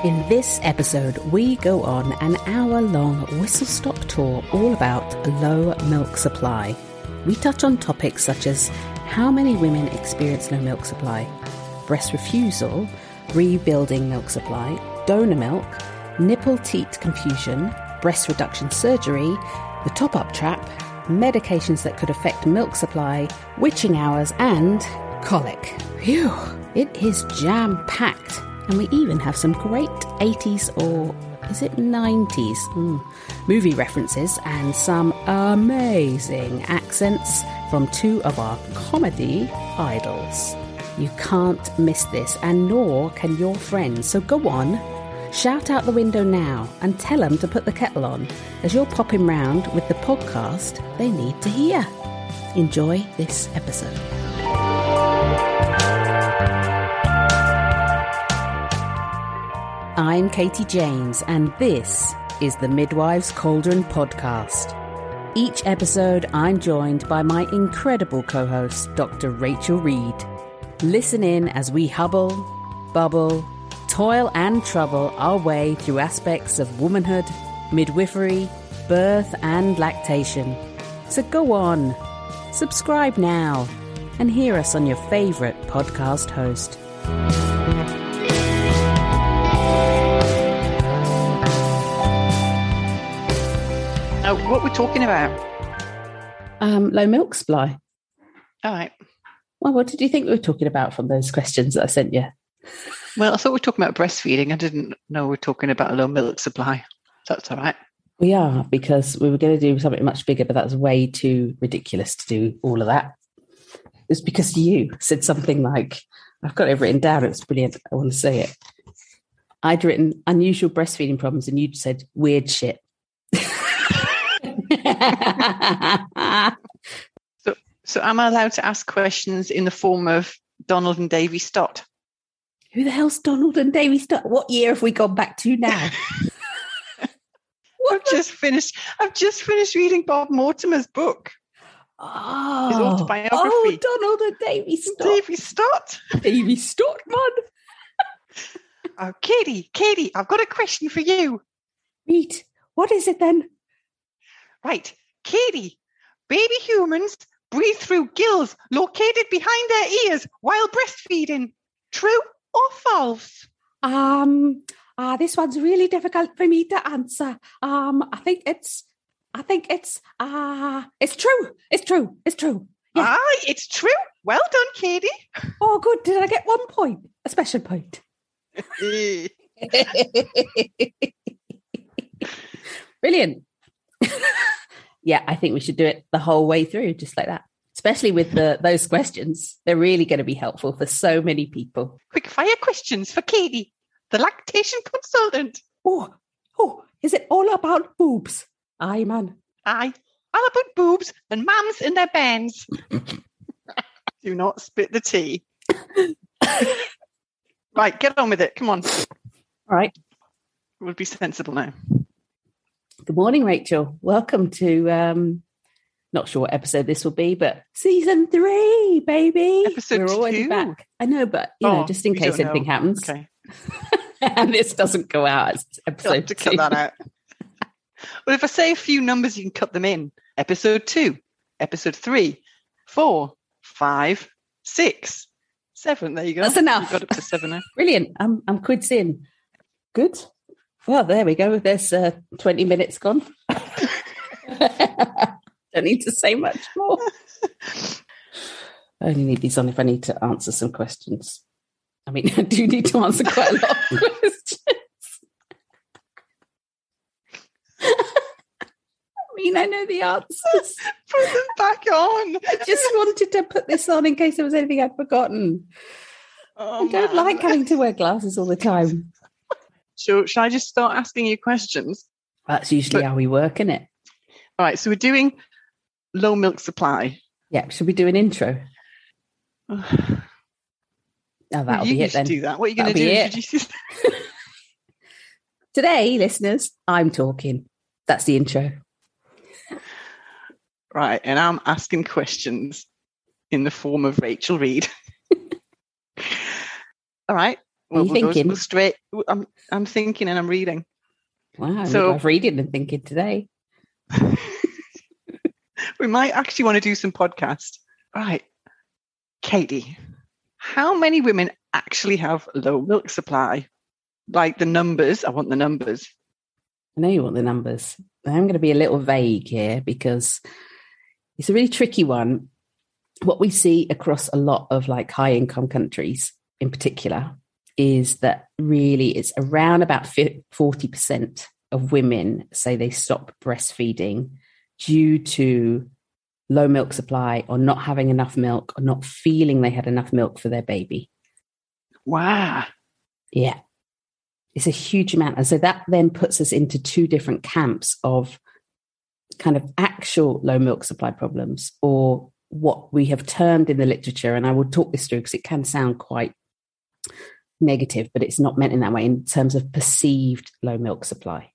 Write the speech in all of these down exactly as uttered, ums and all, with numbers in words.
In this episode, we go on an hour-long whistle-stop tour all about low milk supply. We touch on topics such as how many women experience low milk supply, breast refusal, rebuilding milk supply, donor milk, nipple teat confusion, breast reduction surgery, the top-up trap, medications that could affect milk supply, witching hours, and colic. Phew, it is jam-packed. And we even have some great eighties or is it nineties mm, movie references and some amazing accents from two of our comedy idols. You can't miss this, and nor can your friends. So go on, shout out the window now and tell them to put the kettle on as you're popping round with the podcast they need to hear. Enjoy this episode. I'm Katie James, and this is the Midwives Cauldron Podcast. Each episode, I'm joined by my incredible co-host, Doctor Rachel Reed. Listen in as we hubble, bubble, toil and trouble our way through aspects of womanhood, midwifery, birth and lactation. So go on, subscribe now, and hear us on your favourite podcast host. Now, what we're talking about? Um, low milk supply. All right. Well, what did you think we were talking about from those questions that I sent you? Well, I thought we were talking about breastfeeding. I didn't know we were talking about a low milk supply. That's all right. We are, because we were going to do something much bigger, but that was way too ridiculous to do all of that. It's because you said something like, I've got it written down, it was brilliant, I want to say it. I'd written unusual breastfeeding problems and you'd said weird shit. so, so am I allowed to ask questions in the form of Donald and Davy Stott? Who the hell's Donald and Davy Stott? What year have we gone back to now? I've just finished. I've just finished reading Bob Mortimer's book. Oh, his autobiography. Oh, Donald and Davy Stott. Davy Stott. Davy Stott, man. Oh, Katie, Katie, I've got a question for you. Read. What is it then? Right, Katie, baby humans breathe through gills located behind their ears while breastfeeding. True or false? Um, uh, this one's really difficult for me to answer. Um, I think it's, I think it's, uh, it's true. It's true. It's true. Yeah. Aye, it's true. Well done, Katie. Oh, good. Did I get one point? A special point. Brilliant. Yeah, I think we should do it the whole way through, just like that. Especially with the those questions. They're really going to be helpful for so many people. Quick fire questions for Katie, the lactation consultant. Oh, oh, is it all about boobs? Aye, man. Aye. All about boobs and mums in their bands. Do not spit the tea. Right, get on with it. Come on. All right. We'll be sensible now. Good morning, Rachel. Welcome to, um, not sure what episode this will be, but season three, baby. Episode We're already two. back. I know, but, you oh, know, just in case anything know. happens. Okay. And this doesn't go out as episode You'll have to two. cut that out. Well, if I say a few numbers, you can cut them in. Episode two, episode three, four, five, six, seven. There you go. That's enough. You've got up to seven now. Brilliant. I'm, I'm quids in. Good. Well, there we go. There's uh, twenty minutes gone. Don't need to say much more. I only need these on if I need to answer some questions. I mean, I do need to answer quite a lot of questions. I mean, I know the answers. Put them back on. I just wanted to put this on in case there was anything I'd forgotten. Oh, I don't man. like having to wear glasses all the time. So, should I just start asking you questions? That's usually But- how we work, isn't it? All right, so we're doing low milk supply. Yeah. Should we do an intro? Oh, that'll you be it should then. do that. What are you going to That'll do? be Introduce Today, listeners, I'm talking. That's the intro. Right, and I'm asking questions in the form of Rachel Reed. All right, Well, Are you we'll go- thinking? we'll straight. I'm I'm thinking and I'm reading. Wow, So- I'm reading and thinking today. We might actually want to do some podcast. Right. Katie, how many women actually have low milk supply? Like the numbers. I want the numbers. I know you want the numbers. I'm going to be a little vague here because it's a really tricky one. What we see across a lot of like high income countries in particular is that really it's around about forty percent of women say they stop breastfeeding due to low milk supply or not having enough milk or not feeling they had enough milk for their baby. Wow. Yeah. It's a huge amount. And so that then puts us into two different camps of kind of actual low milk supply problems, or what we have termed in the literature, and I will talk this through because it can sound quite negative, but it's not meant in that way, in terms of perceived low milk supply.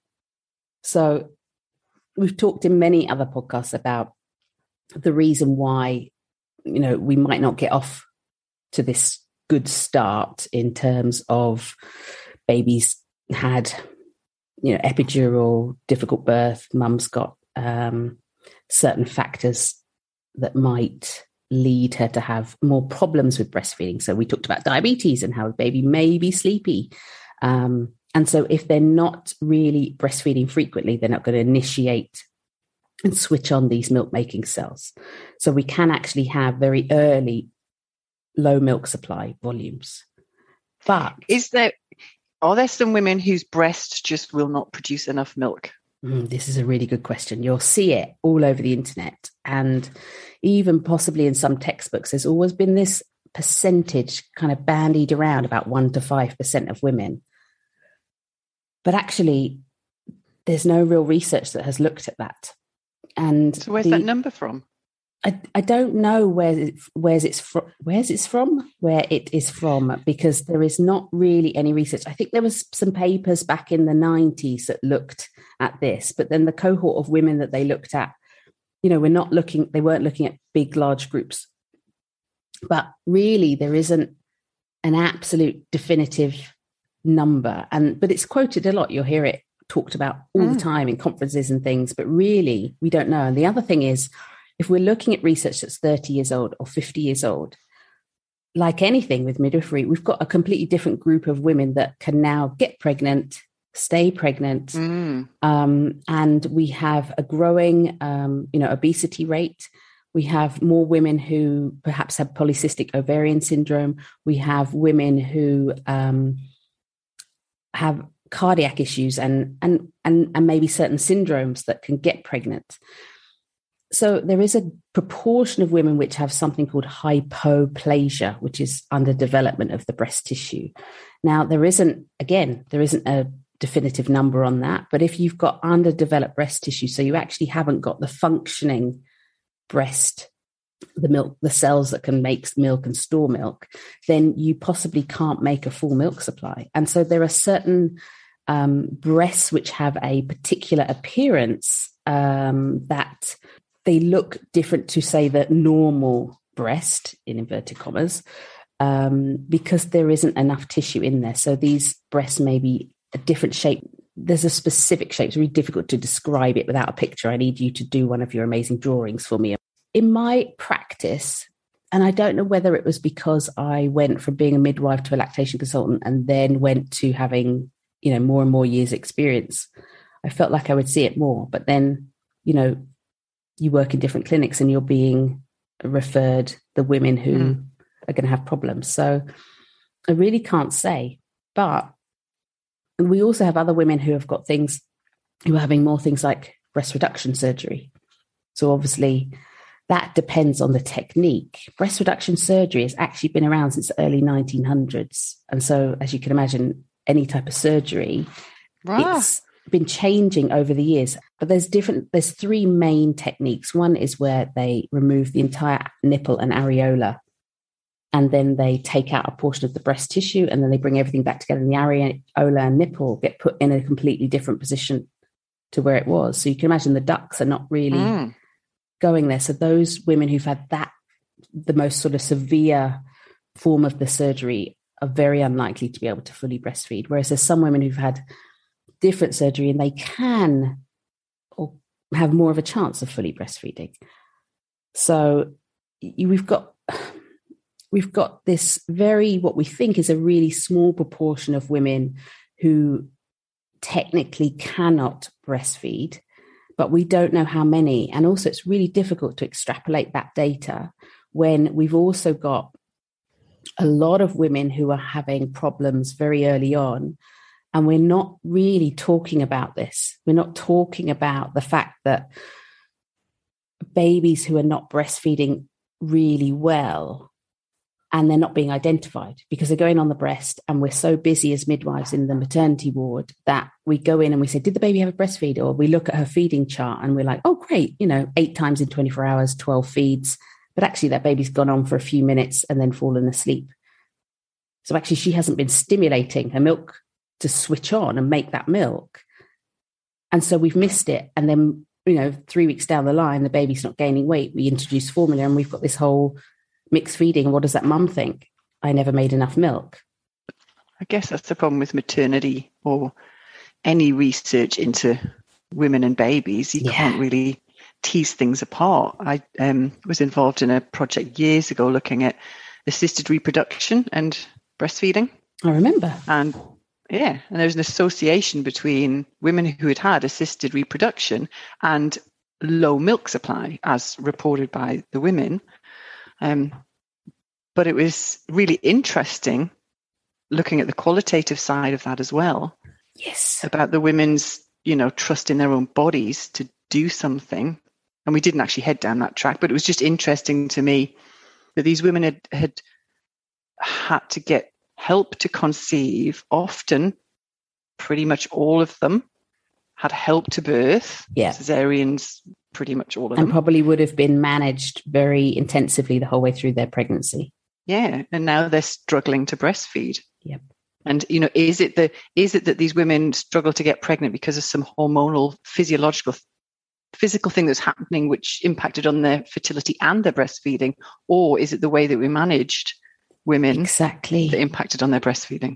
So we've talked in many other podcasts about the reason why, you know, we might not get off to this good start in terms of babies had, you know, epidural, difficult birth, mum's got um, certain factors that might lead her to have more problems with breastfeeding. So we talked about diabetes and how the baby may be sleepy. Um, and so if they're not really breastfeeding frequently, they're not going to initiate and switch on these milk-making cells. So we can actually have very early low milk supply volumes. But Is there, are there some women whose breasts just will not produce enough milk? Mm, this is a really good question. You'll see it all over the internet, and even possibly in some textbooks. There's always been this percentage kind of bandied around about one to five percent of women. But actually, there's no real research that has looked at that. And So where's the, that number from? I, I don't know where it, where's it's from, where's it's from, where it is from, because there is not really any research. I think there was some papers back in the nineties that looked at this, but then the cohort of women that they looked at, you know, we're not looking, they weren't looking at big, large groups. But really, there isn't an absolute definitive number. And but it's quoted a lot. You'll hear it talked about all mm. the time in conferences and things, but really, we don't know. And the other thing is, if we're looking at research that's thirty years old or fifty years old, like anything with midwifery, we've got a completely different group of women that can now get pregnant, stay pregnant, mm. um, and we have a growing, um, you know, obesity rate. We have more women who perhaps have polycystic ovarian syndrome. We have women who um, have cardiac issues and and and and maybe certain syndromes that can get pregnant. So there is a proportion of women which have something called hypoplasia, which is underdevelopment of the breast tissue. Now, there isn't, again, there isn't a definitive number on that, but if you've got underdeveloped breast tissue, so you actually haven't got the functioning breast, the milk, the cells that can make milk and store milk, then you possibly can't make a full milk supply. And so there are certain um, breasts which have a particular appearance um, that they look different to, say, the normal breast, in inverted commas, um, because there isn't enough tissue in there. So these breasts may be a different shape. There's a specific shape. It's really difficult to describe it without a picture. I need you to do one of your amazing drawings for me. In my practice, and I don't know whether it was because I went from being a midwife to a lactation consultant and then went to having, you know, more and more years experience, I felt like I would see it more. But then, you know, you work in different clinics and you're being referred the women who mm. are going to have problems. So I really can't say. But we also have other women who have got things, who are having more things like breast reduction surgery. So obviously that depends on the technique. Breast reduction surgery has actually been around since the early nineteen hundreds. And so, as you can imagine, any type of surgery, wow. it's been changing over the years. But there's different, there's three main techniques. One is where they remove the entire nipple and areola, and then they take out a portion of the breast tissue, and then they bring everything back together, and the areola and nipple get put in a completely different position to where it was. So you can imagine the ducts are not really mm. going there. So those women who've had that, the most sort of severe form of the surgery, are very unlikely to be able to fully breastfeed, whereas there's some women who've had different surgery and they can or have more of a chance of fully breastfeeding. So we've got we've got this very, what we think is a really small proportion of women who technically cannot breastfeed, but we don't know how many. And also it's really difficult to extrapolate that data when we've also got a lot of women who are having problems very early on. And we're not really talking about this. We're not talking about the fact that babies who are not breastfeeding really well and they're not being identified because they're going on the breast, and we're so busy as midwives in the maternity ward that we go in and we say, did the baby have a breastfeed? Or we look at her feeding chart and we're like, oh, great, you know, eight times in twenty-four hours, twelve feeds. But actually that baby's gone on for a few minutes and then fallen asleep. So actually she hasn't been stimulating her milk to switch on and make that milk. And so we've missed it. And then, you know, three weeks down the line, the baby's not gaining weight. We introduce formula and we've got this whole mixed feeding. What does that mum think? I never made enough milk. I guess that's the problem with maternity or any research into women and babies. You yeah. can't really tease things apart. I um, was involved in a project years ago looking at assisted reproduction and breastfeeding. I remember. And yeah, and there was an association between women who had had assisted reproduction and low milk supply, as reported by the women. Um, but it was really interesting looking at the qualitative side of that as well. Yes. About the women's, you know, trust in their own bodies to do something. And we didn't actually head down that track, but it was just interesting to me that these women had had, had to get help to conceive. Often, pretty much all of them had help to birth. Yeah. Cesareans, pretty much all of and them. And probably would have been managed very intensively the whole way through their pregnancy. Yeah. And now they're struggling to breastfeed. Yep. And, you know, is it the is it that these women struggle to get pregnant because of some hormonal, physiological, physical thing that's happening which impacted on their fertility and their breastfeeding? Or is it the way that we managed women exactly that impacted on their breastfeeding?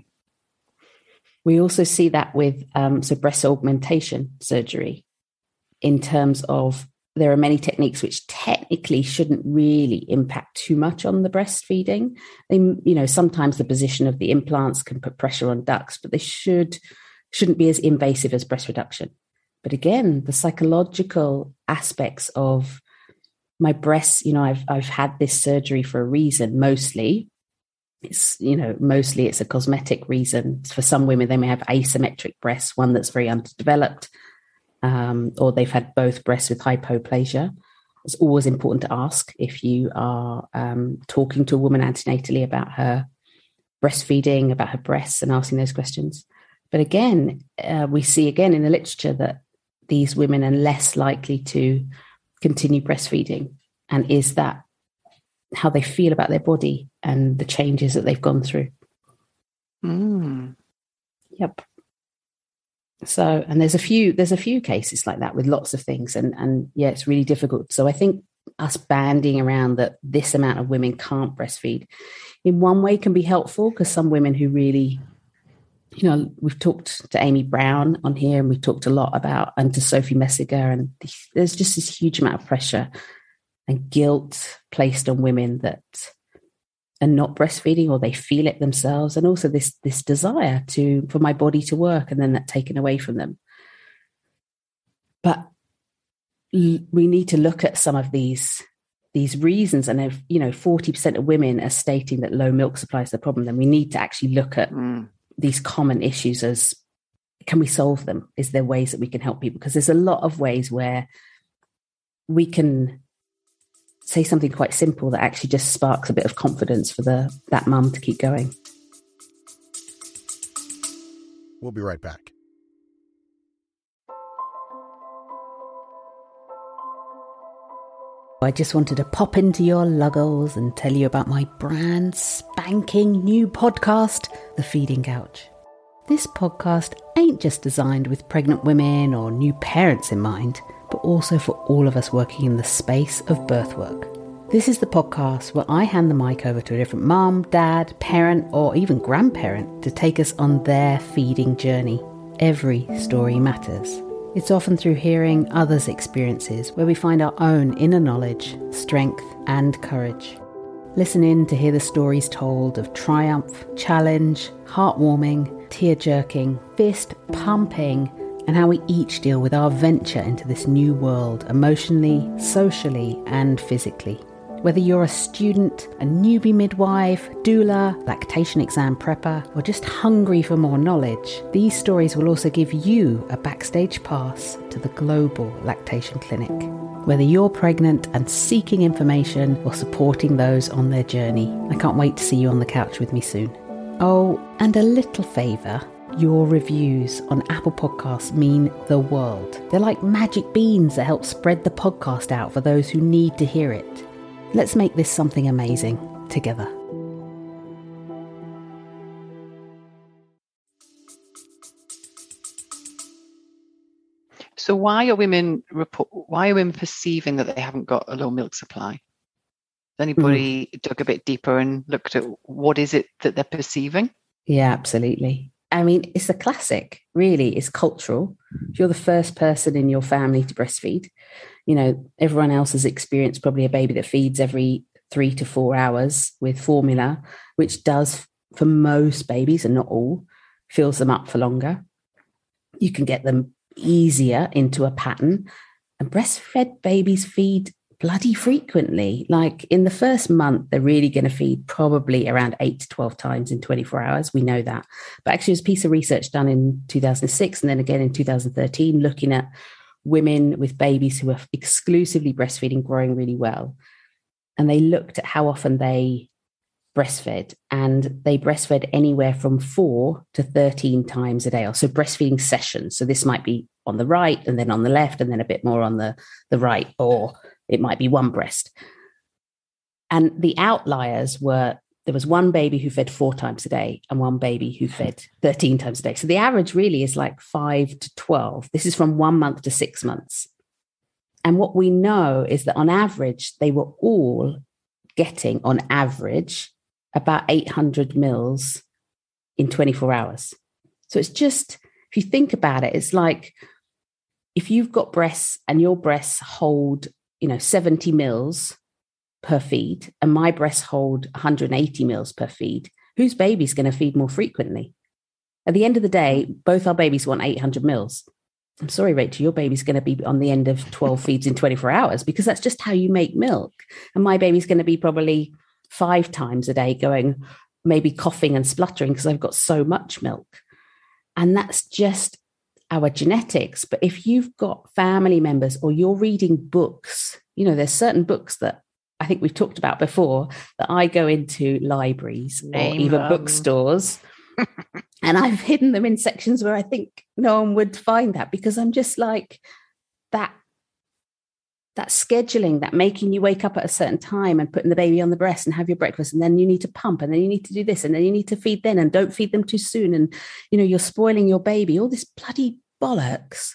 We also see that with um, so breast augmentation surgery, in terms of there are many techniques which technically shouldn't really impact too much on the breastfeeding. They, you know, sometimes the position of the implants can put pressure on ducts, but they should shouldn't be as invasive as breast reduction. But again, the psychological aspects of my breasts, you know, I've I've had this surgery for a reason, mostly. It's, you know, mostly it's a cosmetic reason. For some women, they may have asymmetric breasts, one that's very underdeveloped, um, or they've had both breasts with hypoplasia. It's always important to ask if you are um, talking to a woman antenatally about her breastfeeding, about her breasts, and asking those questions. But again, uh, we see again in the literature that these women are less likely to continue breastfeeding. And is that how they feel about their body and the changes that they've gone through? Mm. Yep. So, and there's a few, there's a few cases like that with lots of things. And, and yeah, it's really difficult. So I think us banding around that this amount of women can't breastfeed in one way can be helpful, because some women who really, you know, we've talked to Amy Brown on here and we've talked a lot about, and to Sophie Messiger, and there's just this huge amount of pressure and guilt placed on women that are not breastfeeding, or they feel it themselves. And also this, this desire to, for my body to work, and then that taken away from them. But l- we need to look at some of these, these reasons. And if, you know, forty percent of women are stating that low milk supply is the problem, then we need to actually look at mm. these common issues as, can we solve them? Is there ways that we can help people? Because there's a lot of ways where we can say something quite simple that actually just sparks a bit of confidence for the that mum to keep going. We'll be right back. I just wanted to pop into your luggles and tell you about my brand spanking new podcast, The Feeding Couch. This podcast ain't just designed with pregnant women or new parents in mind, but also for all of us working in the space of birth work. This is the podcast where I hand the mic over to a different mum, dad, parent, or even grandparent to take us on their feeding journey. Every story matters. It's often through hearing others' experiences where we find our own inner knowledge, strength, and courage. Listen in to hear the stories told of triumph, challenge, heartwarming, tear-jerking, fist-pumping, and how we each deal with our venture into this new world emotionally, socially, and physically. Whether you're a student, a newbie midwife, doula, lactation exam prepper, or just hungry for more knowledge, these stories will also give you a backstage pass to the global lactation clinic. Whether you're pregnant and seeking information or supporting those on their journey, I can't wait to see you on the couch with me soon. Oh, and a little favour. Your reviews on Apple Podcasts mean the world. They're like magic beans that help spread the podcast out for those who need to hear it. Let's make this something amazing together. So why are women report, why are women perceiving that they haven't got a low milk supply? Has anybody mm. dug a bit deeper and looked at what is it that they're perceiving? Yeah, absolutely. I mean, it's a classic, really. It's cultural. If you're the first person in your family to breastfeed, you know, everyone else has experienced probably a baby that feeds every three to four hours with formula, which does, for most babies, and not all, fills them up for longer. You can get them easier into a pattern. And breastfed babies feed bloody frequently. Like in the first month, they're really going to feed probably around eight to twelve times in twenty-four hours. We know that. But actually, there's a piece of research done in two thousand six and then again in two thousand thirteen, looking at women with babies who are exclusively breastfeeding growing really well. And they looked at how often they breastfed, and they breastfed anywhere from four to thirteen times a day. So breastfeeding sessions. So this might be on the right and then on the left and then a bit more on the, the right, or it might be one breast. And the outliers were, there was one baby who fed four times a day and one baby who fed thirteen times a day. So the average really is like five to twelve. This is from one month to six months. And what we know is that on average, they were all getting, on average, about eight hundred mils in twenty-four hours. So it's just, if you think about it, it's like if you've got breasts and your breasts hold, you know, seventy mils per feed, and my breasts hold one hundred eighty mils per feed, whose baby's going to feed more frequently? At the end of the day, both our babies want eight hundred mils. I'm sorry, Rachel, your baby's going to be on the end of twelve feeds in twenty-four hours, because that's just how you make milk. And my baby's going to be probably five times a day going, maybe coughing and spluttering because I've got so much milk. And that's just our genetics. But if you've got family members or you're reading books, you know, there's certain books that I think we've talked about before that I go into libraries Name or even them. bookstores and I've hidden them in sections where I think no one would find that, because I'm just like that, that scheduling, that making you wake up at a certain time and putting the baby on the breast and have your breakfast, and then you need to pump, and then you need to do this, and then you need to feed then, and don't feed them too soon. And, you know, you're spoiling your baby. All this bloody bollocks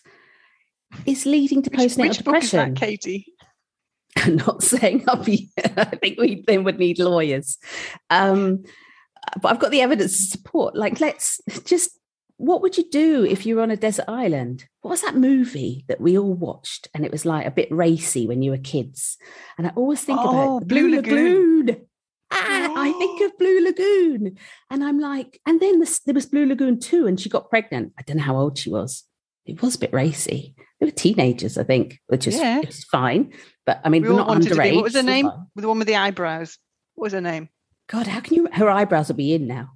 is leading to postnatal which, which depression. Book is that, Katie? I'm not saying I'll be, I think we then would need lawyers. Um, but I've got the evidence to support. Like, let's just, what would you do if you were on a desert island? What was that movie that we all watched? And it was like a bit racy when you were kids. And I always think oh, about Blue, Blue Lagoon. Lagoon. Ah, oh. I think of Blue Lagoon. And I'm like, and then this, there was Blue Lagoon two, and she got pregnant. I don't know how old she was. It was a bit racy. They were teenagers, I think, which is yeah. it's fine. But I mean, we we're all not underage. What was her name? Fine. The one with the eyebrows. What was her name? God, how can you? Her eyebrows will be in now.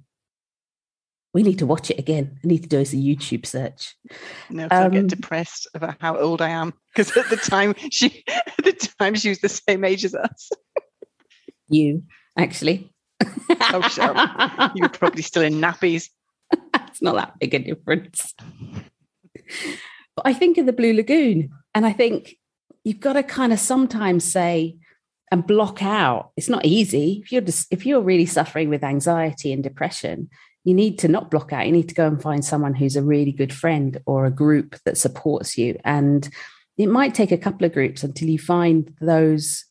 We need to watch it again. I need to do as a YouTube search. No, um, I get depressed about how old I am, because at the time she, at the time she was the same age as us. You actually. Oh, shut up. You were probably still in nappies. It's not that big a difference. But I think of the Blue Lagoon, and I think you've got to kind of sometimes say and block out. It's not easy. If you're just, if you're really suffering with anxiety and depression, you need to not block out. You need to go and find someone who's a really good friend or a group that supports you. And it might take a couple of groups until you find those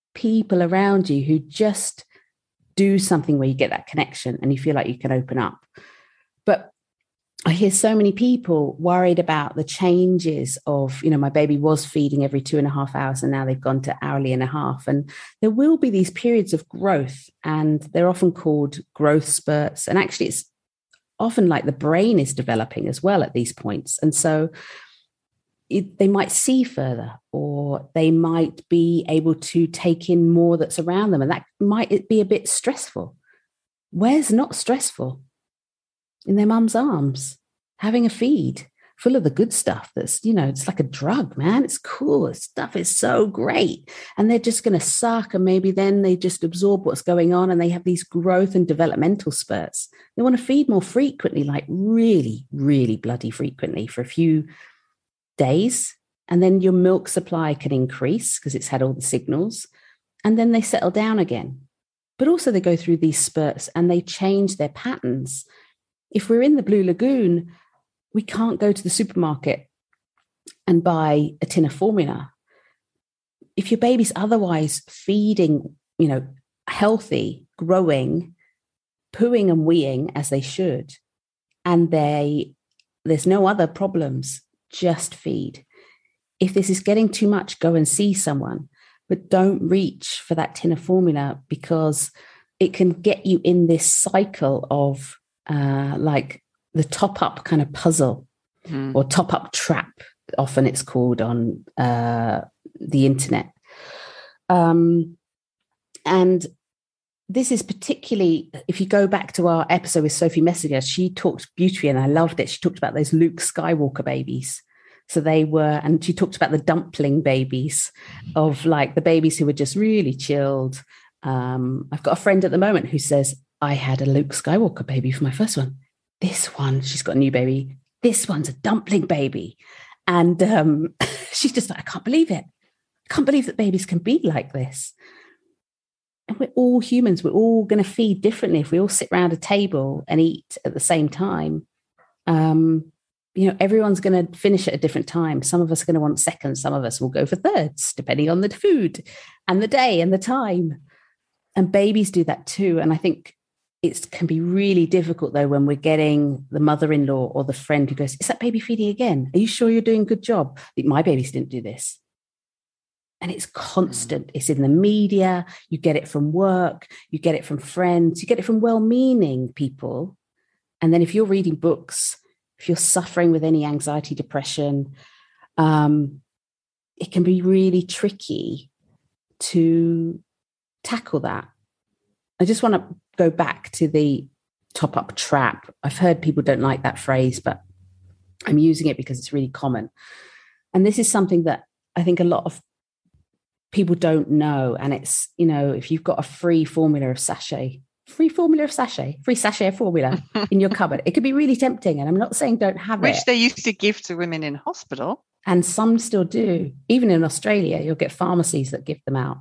people around you who just do something where you get that connection and you feel like you can open up. But I hear so many people worried about the changes of, you know, my baby was feeding every two and a half hours and now they've gone to hourly and a half. And there will be these periods of growth, and they're often called growth spurts. And actually, it's often like the brain is developing as well at these points. And so it, they might see further, or they might be able to take in more that's around them. And that might be a bit stressful. Where's not stressful? In their mum's arms, having a feed full of the good stuff that's, you know, it's like a drug, man. It's cool. This stuff is so great. And they're just going to suck. And maybe then they just absorb what's going on and they have these growth and developmental spurts. They want to feed more frequently, like really, really bloody frequently for a few days. And then your milk supply can increase because it's had all the signals. And then they settle down again. But also they go through these spurts and they change their patterns. If we're in the Blue Lagoon, we can't go to the supermarket and buy a tin of formula. If your baby's otherwise feeding, you know, healthy, growing, pooing and weeing as they should, and they there's no other problems, just feed. If this is getting too much, go and see someone, but don't reach for that tin of formula, because it can get you in this cycle of uh, like the top-up kind of puzzle mm. or top-up trap, often it's called on uh, the internet. Um, and this is particularly, if you go back to our episode with Sophie Messenger, she talked beautifully, and I loved it. She talked about those Luke Skywalker babies. So they were, and she talked about the dumpling babies, of like the babies who were just really chilled. Um, I've got a friend at the moment who says, I had a Luke Skywalker baby for my first one. This one, she's got a new baby. This one's a dumpling baby. And um, she's just like, I can't believe it. I can't believe that babies can be like this. And we're all humans. We're all going to feed differently. If we all sit around a table and eat at the same time, um, you know, everyone's going to finish at a different time. Some of us are going to want seconds. Some of us will go for thirds, depending on the food and the day and the time. And babies do that too. And I think it can be really difficult, though, when we're getting the mother-in-law or the friend who goes, is that baby feeding again? Are you sure you're doing a good job? My babies didn't do this. And it's constant. Mm. It's in the media. You get it from work. You get it from friends. You get it from well-meaning people. And then if you're reading books, if you're suffering with any anxiety, depression, um, it can be really tricky to tackle that. I just want to go back to the top-up trap. I've heard people don't like that phrase, but I'm using it because it's really common. And this is something that I think a lot of people don't know. And it's, you know, if you've got a free formula of sachet, free formula of sachet, free sachet of formula in your cupboard, it could be really tempting. And I'm not saying don't have Which it. Which they used to give to women in hospital. And some still do. Even in Australia, you'll get pharmacies that give them out.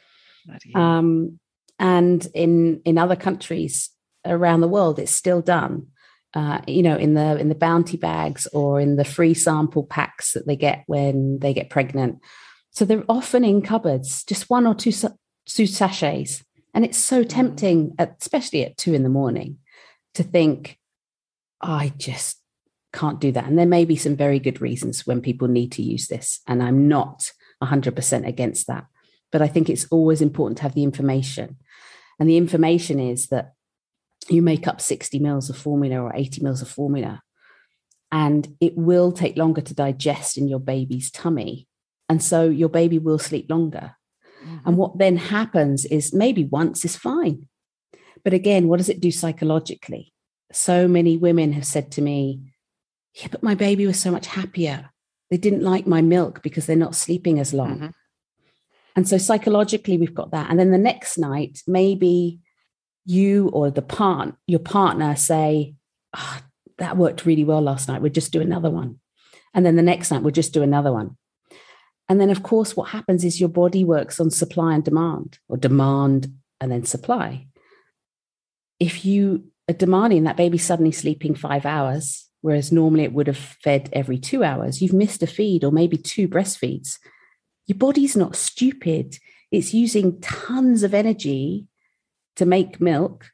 Um, and in, in other countries around the world, it's still done, uh, you know, in the in the bounty bags or in the free sample packs that they get when they get pregnant. So they're often in cupboards, just one or two, two sachets. And it's so tempting, especially at two in the morning, to think, oh, I just can't do that. And there may be some very good reasons when people need to use this. And I'm not one hundred percent against that. But I think it's always important to have the information. And the information is that you make up sixty mils of formula or eighty mils of formula, and it will take longer to digest in your baby's tummy. And so your baby will sleep longer. Mm-hmm. And what then happens is maybe once is fine. But again, what does it do psychologically? So many women have said to me, yeah, but my baby was so much happier. They didn't like my milk because they're not sleeping as long. Mm-hmm. And so psychologically, we've got that. And then the next night, maybe you or the part, your partner say, oh, that worked really well last night. We'll just do another one. And then the next night, we'll just do another one. And then, of course, what happens is your body works on supply and demand, or demand and then supply. If you are demanding that baby suddenly sleeping five hours, whereas normally it would have fed every two hours, you've missed a feed or maybe two breastfeeds. Your body's not stupid. it's using tons of energy to make milk.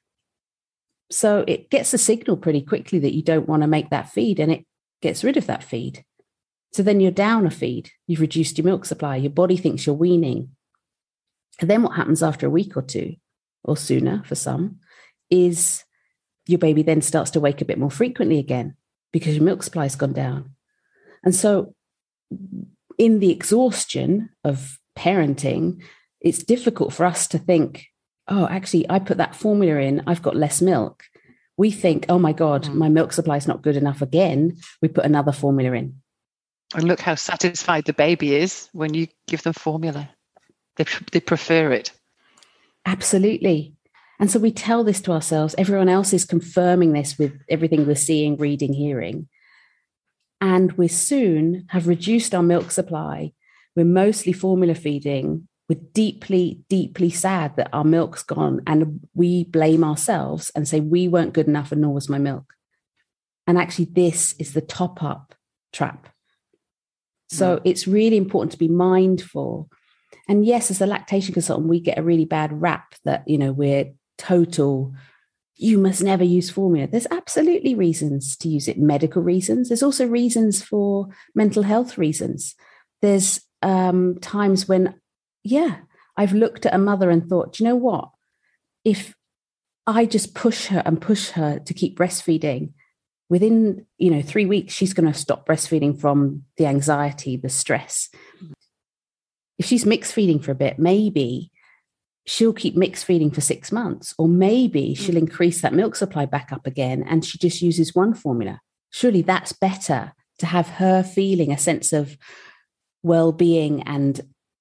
So it gets a signal pretty quickly that you don't want to make that feed, and it gets rid of that feed. So then you're down a feed. You've reduced your milk supply. Your body thinks you're weaning. And then what happens after a week or two, or sooner for some, is your baby then starts to wake a bit more frequently again because your milk supply has gone down. And so in the exhaustion of parenting, it's difficult for us to think, oh, actually, I put that formula in, I've got less milk. We think, oh my God, my milk supply is not good enough again. We put another formula in. And look how satisfied the baby is when you give them formula. They, they prefer it. Absolutely. And so we tell this to ourselves. Everyone else is confirming this with everything we're seeing, reading, hearing. And we soon have reduced our milk supply. We're mostly formula feeding. We're deeply, deeply sad that our milk's gone. And we blame ourselves and say, we weren't good enough and nor was my milk. And actually, this is the top-up trap. So mm. it's really important to be mindful. And yes, as a lactation consultant, we get a really bad rap that, you know, we're total, you must never use formula. There's absolutely reasons to use it, medical reasons. There's also reasons for mental health reasons. There's um, times when, yeah, I've looked at a mother and thought, do you know what? If I just push her and push her to keep breastfeeding, within, you know, three weeks, she's going to stop breastfeeding from the anxiety, the stress. If she's mixed feeding for a bit, maybe she'll keep mixed feeding for six months, or maybe she'll increase that milk supply back up again and she just uses one formula. Surely that's better to have her feeling a sense of well-being and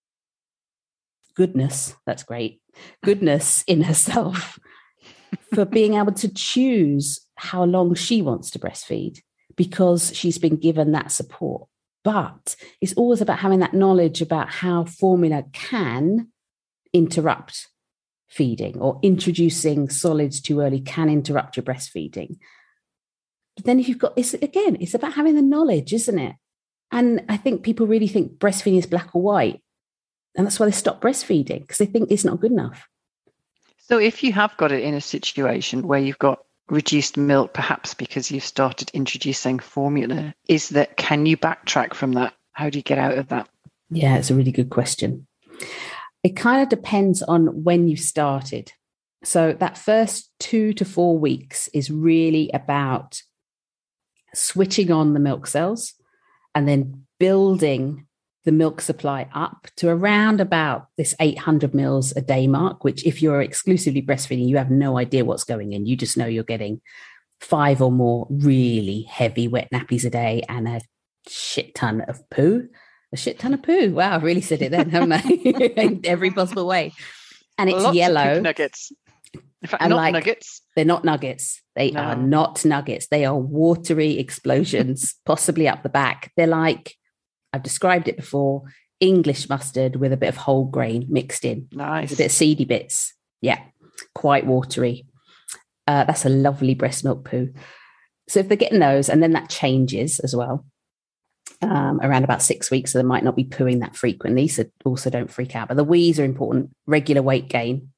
goodness. That's great. Goodness in herself for being able to choose how long she wants to breastfeed because she's been given that support. But it's always about having that knowledge about how formula can interrupt feeding, or introducing solids too early can interrupt your breastfeeding. But then if you've got, it's, again, it's about having the knowledge, isn't it? And I think people really think breastfeeding is black or white. And that's why they stop breastfeeding, because they think it's not good enough. So if you have got it in a situation where you've got reduced milk, perhaps because you've started introducing formula, is that, can you backtrack from that? How do you get out of that? Yeah, it's a really good question. It kind of depends on when you started. So that first two to four weeks is really about switching on the milk cells and then building the milk supply up to around about this eight hundred mils a day mark, which if you're exclusively breastfeeding, you have no idea what's going in. You just know you're getting five or more really heavy wet nappies a day and a shit ton of poo. A shit ton of poo. Wow, I really said it then, haven't I? In every possible way. And it's Lots yellow. Of poop nuggets. In fact, and not like, nuggets. They're not nuggets. They no. are not nuggets. They are watery explosions, possibly up the back. They're like, I've described it before, English mustard with a bit of whole grain mixed in. Nice. There's a bit of seedy bits. Yeah, quite watery. Uh, that's a lovely breast milk poo. So if they're getting those, and then that changes as well, um, around about six weeks, so they might not be pooing that frequently, so also don't freak out. But the wees are important, regular weight gain.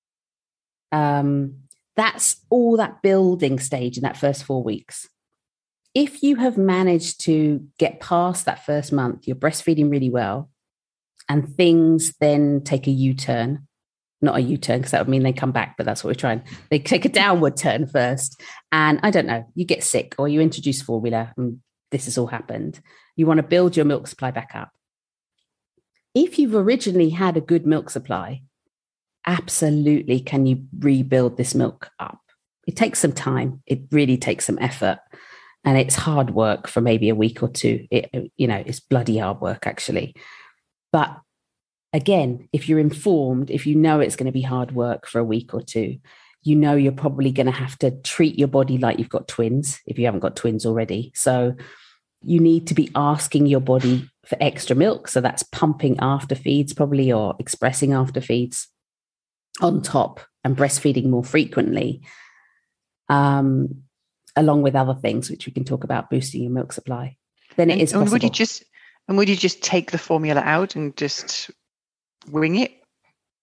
Um, that's all that building stage in that first four weeks. If you have managed to get past that first month, you're breastfeeding really well, and things then take a U-turn, not a U-turn because that would mean they come back, but that's what we're trying. They take a downward turn first. And I don't know, you get sick or you introduce formula and this has all happened. You want to build your milk supply back up. If you've originally had a good milk supply, absolutely can you rebuild this milk up? It takes some time. It really takes some effort. And it's hard work for maybe a week or two. It, you know, it's bloody hard work, actually. But again, if you're informed, if you know it's going to be hard work for a week or two, you know you're probably going to have to treat your body like you've got twins, if you haven't got twins already. So you need to be asking your body for extra milk. So that's pumping after feeds probably, or expressing after feeds on top, and breastfeeding more frequently. Um, along with other things, which we can talk about, boosting your milk supply, then it and, is possible. And would you just and would you just take the formula out and just wing it?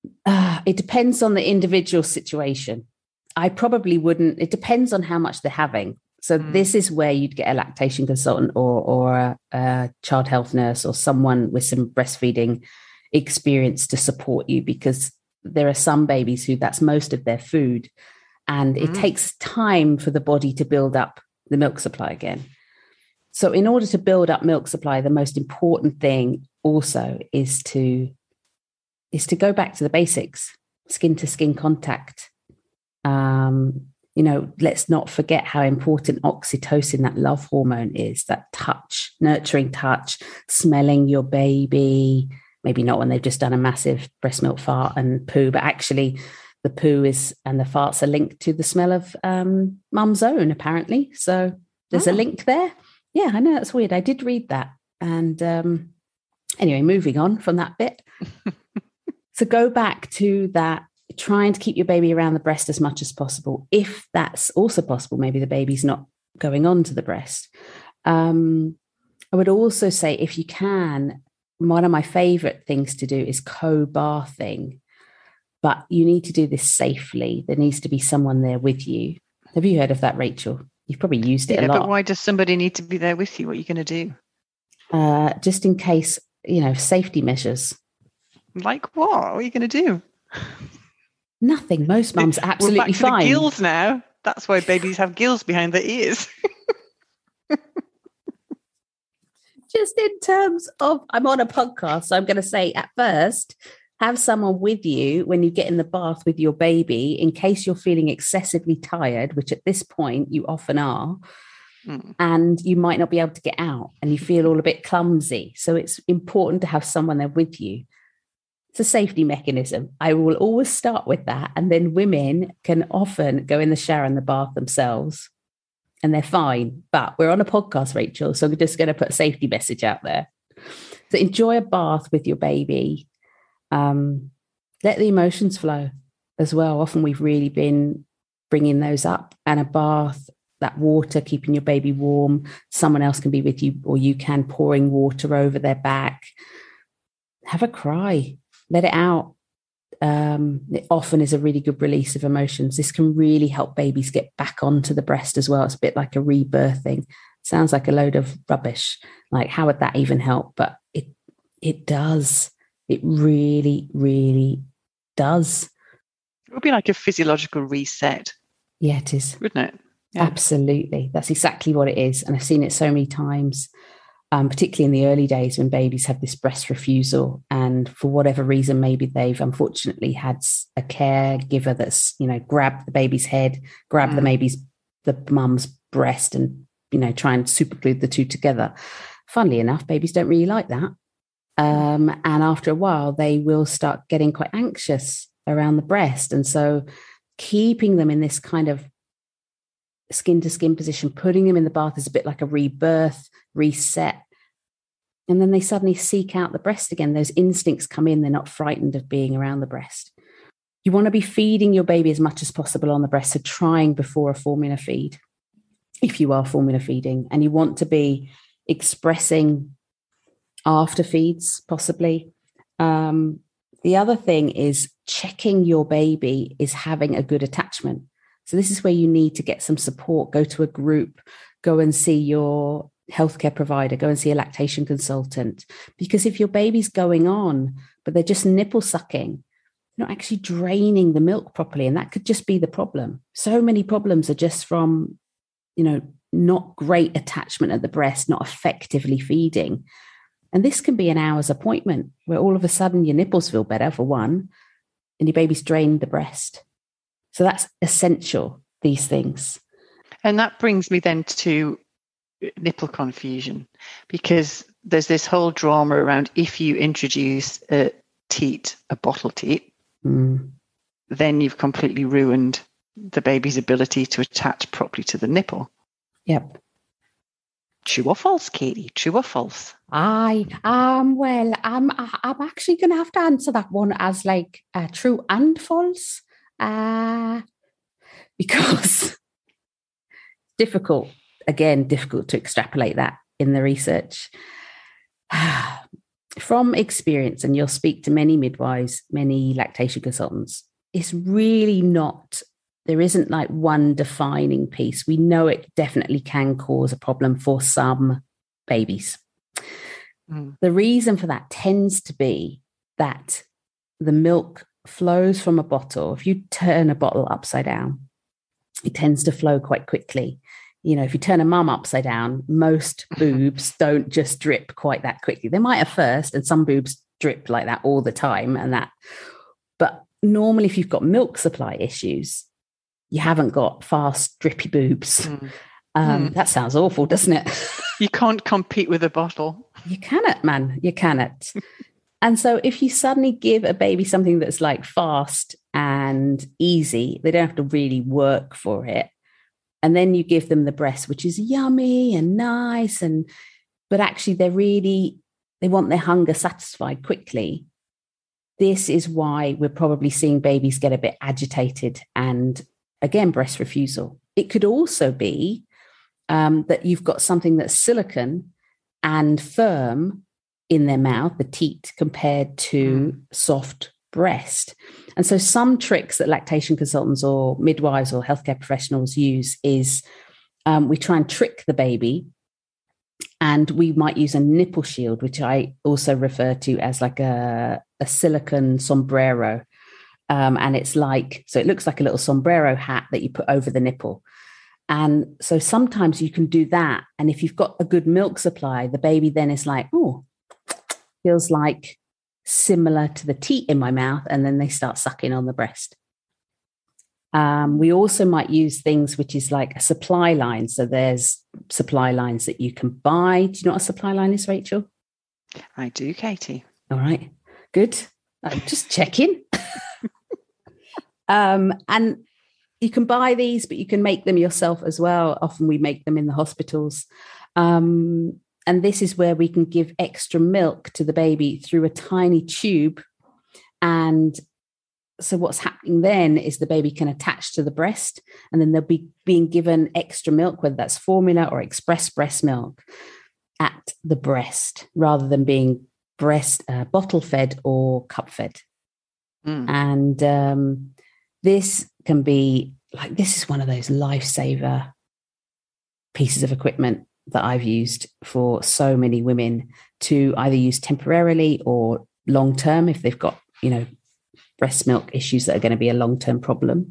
Uh, it depends on the individual situation. I probably wouldn't. It depends on how much they're having. So mm. this is where you'd get a lactation consultant or, or a, a child health nurse or someone with some breastfeeding experience to support you, because there are some babies who that's most of their food. And it mm. takes time for the body to build up the milk supply again. So in order to build up milk supply, the most important thing also is to is to go back to the basics, skin to skin contact. Um, you know, let's not forget how important oxytocin, that love hormone, is, that touch, nurturing touch, smelling your baby, maybe not when they've just done a massive breast milk fart and poo, but actually the poo is and the farts are linked to the smell of um, mum's own, apparently. So there's oh. a link there. Yeah, I know, that's weird. I did read that. And um, anyway, moving on from that bit. So go back to that, trying to keep your baby around the breast as much as possible. If that's also possible, maybe the baby's not going on to the breast. Um, I would also say, if you can, one of my favorite things to do is co-bathing, but you need to do this safely. There needs to be someone there with you. Have you heard of that, Rachel? You've probably used it yeah, a lot. But why does somebody need to be there with you? What are you going to do? Uh, just in case, you know, safety measures. Like what? What are you going to do? Nothing. Most mums are absolutely We're back to fine. The gills now. That's why babies have gills behind their ears. Just in terms of, I'm on a podcast, so I'm going to say at first, have someone with you when you get in the bath with your baby, in case you're feeling excessively tired, which at this point you often are, mm. and you might not be able to get out and you feel all a bit clumsy. So it's important to have someone there with you. It's a safety mechanism. I will always start with that. And then women can often go in the shower and the bath themselves and they're fine. But we're on a podcast, Rachel, so we're just going to put a safety message out there. So enjoy a bath with your baby. Um, let the emotions flow as well. Often we've really been bringing those up, and a bath, that water, keeping your baby warm. Someone else can be with you, or you can, pouring water over their back. Have a cry. Let it out. Um, it often is a really good release of emotions. This can really help babies get back onto the breast as well. It's a bit like a rebirthing. Sounds like a load of rubbish. Like, how would that even help? But it it does. It really, really does. It would be like a physiological reset. Yeah, it is. Wouldn't it? Yeah. Absolutely. That's exactly what it is. And I've seen it so many times. Um, particularly in the early days when babies have this breast refusal, and for whatever reason, maybe they've unfortunately had a caregiver that's, you know, grabbed the baby's head, grabbed mm. the baby's, the mum's breast, and, you know, try and super glue the two together. Funnily enough, babies don't really like that. Um, and after a while, they will start getting quite anxious around the breast. And so keeping them in this kind of skin to skin position, putting them in the bath is a bit like a rebirth, reset. And then they suddenly seek out the breast again. Those instincts come in. They're not frightened of being around the breast. You want to be feeding your baby as much as possible on the breast. So trying before a formula feed, if you are formula feeding, and you want to be expressing after feeds, possibly. Um, the other thing is checking your baby is having a good attachment. So this is where you need to get some support. Go to a group, go and see your healthcare provider, go and see a lactation consultant. Because if your baby's going on, but they're just nipple sucking, they're not actually draining the milk properly. And that could just be the problem. So many problems are just from, you know, not great attachment at the breast, not effectively feeding. And this can be an hour's appointment where all of a sudden your nipples feel better, for one, and your baby's drained the breast. So that's essential, these things. And that brings me then to nipple confusion, because there's this whole drama around, if you introduce a teat, a bottle teat, mm. then you've completely ruined the baby's ability to attach properly to the nipple. Yep. True or false, Katie? True or false? I um well, I'm I'm actually going to have to answer that one as like uh, true and false, uh, because difficult. Again, difficult to extrapolate that in the research. from experience, and you'll speak to many midwives, many lactation consultants, it's really not, there isn't like one defining piece. We know it definitely can cause a problem for some babies. Mm. The reason for that tends to be that the milk flows from a bottle. If you turn a bottle upside down, it tends to flow quite quickly. You know, if you turn a mum upside down, most boobs don't just drip quite that quickly. They might at first, and some boobs drip like that all the time. And that, but normally, if you've got milk supply issues, you haven't got fast, drippy boobs. Mm. Um, mm. That sounds awful, doesn't it? You can't compete with a bottle. You cannot, man. You cannot. And so if you suddenly give a baby something that's like fast and easy, they don't have to really work for it. And then you give them the breast, which is yummy and nice. And, but actually they're really, they want their hunger satisfied quickly. This is why we're probably seeing babies get a bit agitated and, again, breast refusal. It could also be um, that you've got something that's silicone and firm in their mouth, the teat, compared to mm. soft breast. And so some tricks that lactation consultants or midwives or healthcare professionals use is um, we try and trick the baby, and we might use a nipple shield, which I also refer to as like a, a silicone sombrero. Um, and it's like, so it looks like a little sombrero hat that you put over the nipple. And so sometimes you can do that. And if you've got a good milk supply, the baby then is like, oh, feels like similar to the teat in my mouth. And then they start sucking on the breast. Um, we also might use things which is like a supply line. So there's supply lines that you can buy. Do you know what a supply line is, Rachel? I do, Katie. All right, good. I'm just checking. um, and you can buy these, but you can make them yourself as well. Often we make them in the hospitals. Um, and this is where we can give extra milk to the baby through a tiny tube. And so what's happening then is the baby can attach to the breast, and then they'll be being given extra milk, whether that's formula or express breast milk, at the breast, rather than being breast uh, bottle fed or cup fed. Mm. And um, this can be like, this is one of those lifesaver pieces of equipment that I've used for so many women to either use temporarily or long term if they've got, you know, breast milk issues that are going to be a long-term problem,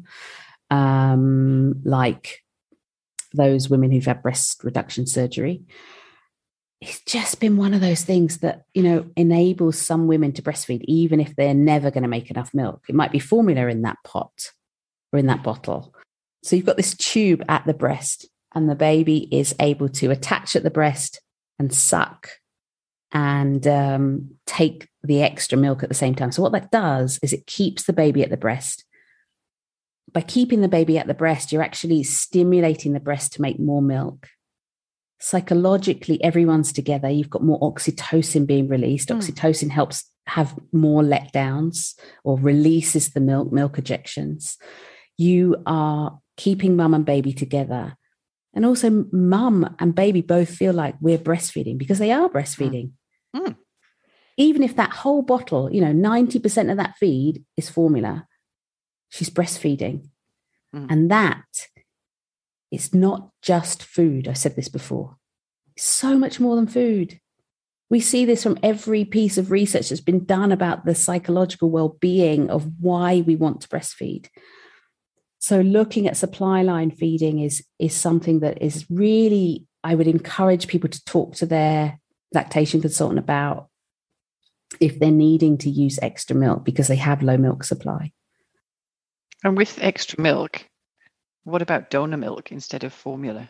um, like those women who've had breast reduction surgery. It's just been one of those things that, you know, enables some women to breastfeed, even if they're never going to make enough milk. It might be formula in that pot or in that bottle. So you've got this tube at the breast, and the baby is able to attach at the breast and suck and um, take the extra milk at the same time. So what that does is it keeps the baby at the breast. By keeping the baby at the breast, you're actually stimulating the breast to make more milk. Psychologically, everyone's together. You've got more oxytocin being released. Mm. Oxytocin helps have more letdowns or releases the milk, milk ejections. You are keeping mum and baby together. And also mum and baby both feel like we're breastfeeding because they are breastfeeding. Mm. Mm. Even if that whole bottle, you know, ninety percent of that feed is formula, she's breastfeeding. Mm. And that is not just food. I said this before. It's so much more than food. We see this from every piece of research that's been done about the psychological well-being of why we want to breastfeed. So looking at supply line feeding is, is something that is really, I would encourage people to talk to their lactation consultant about if they're needing to use extra milk because they have low milk supply. And with extra milk, what about donor milk instead of formula?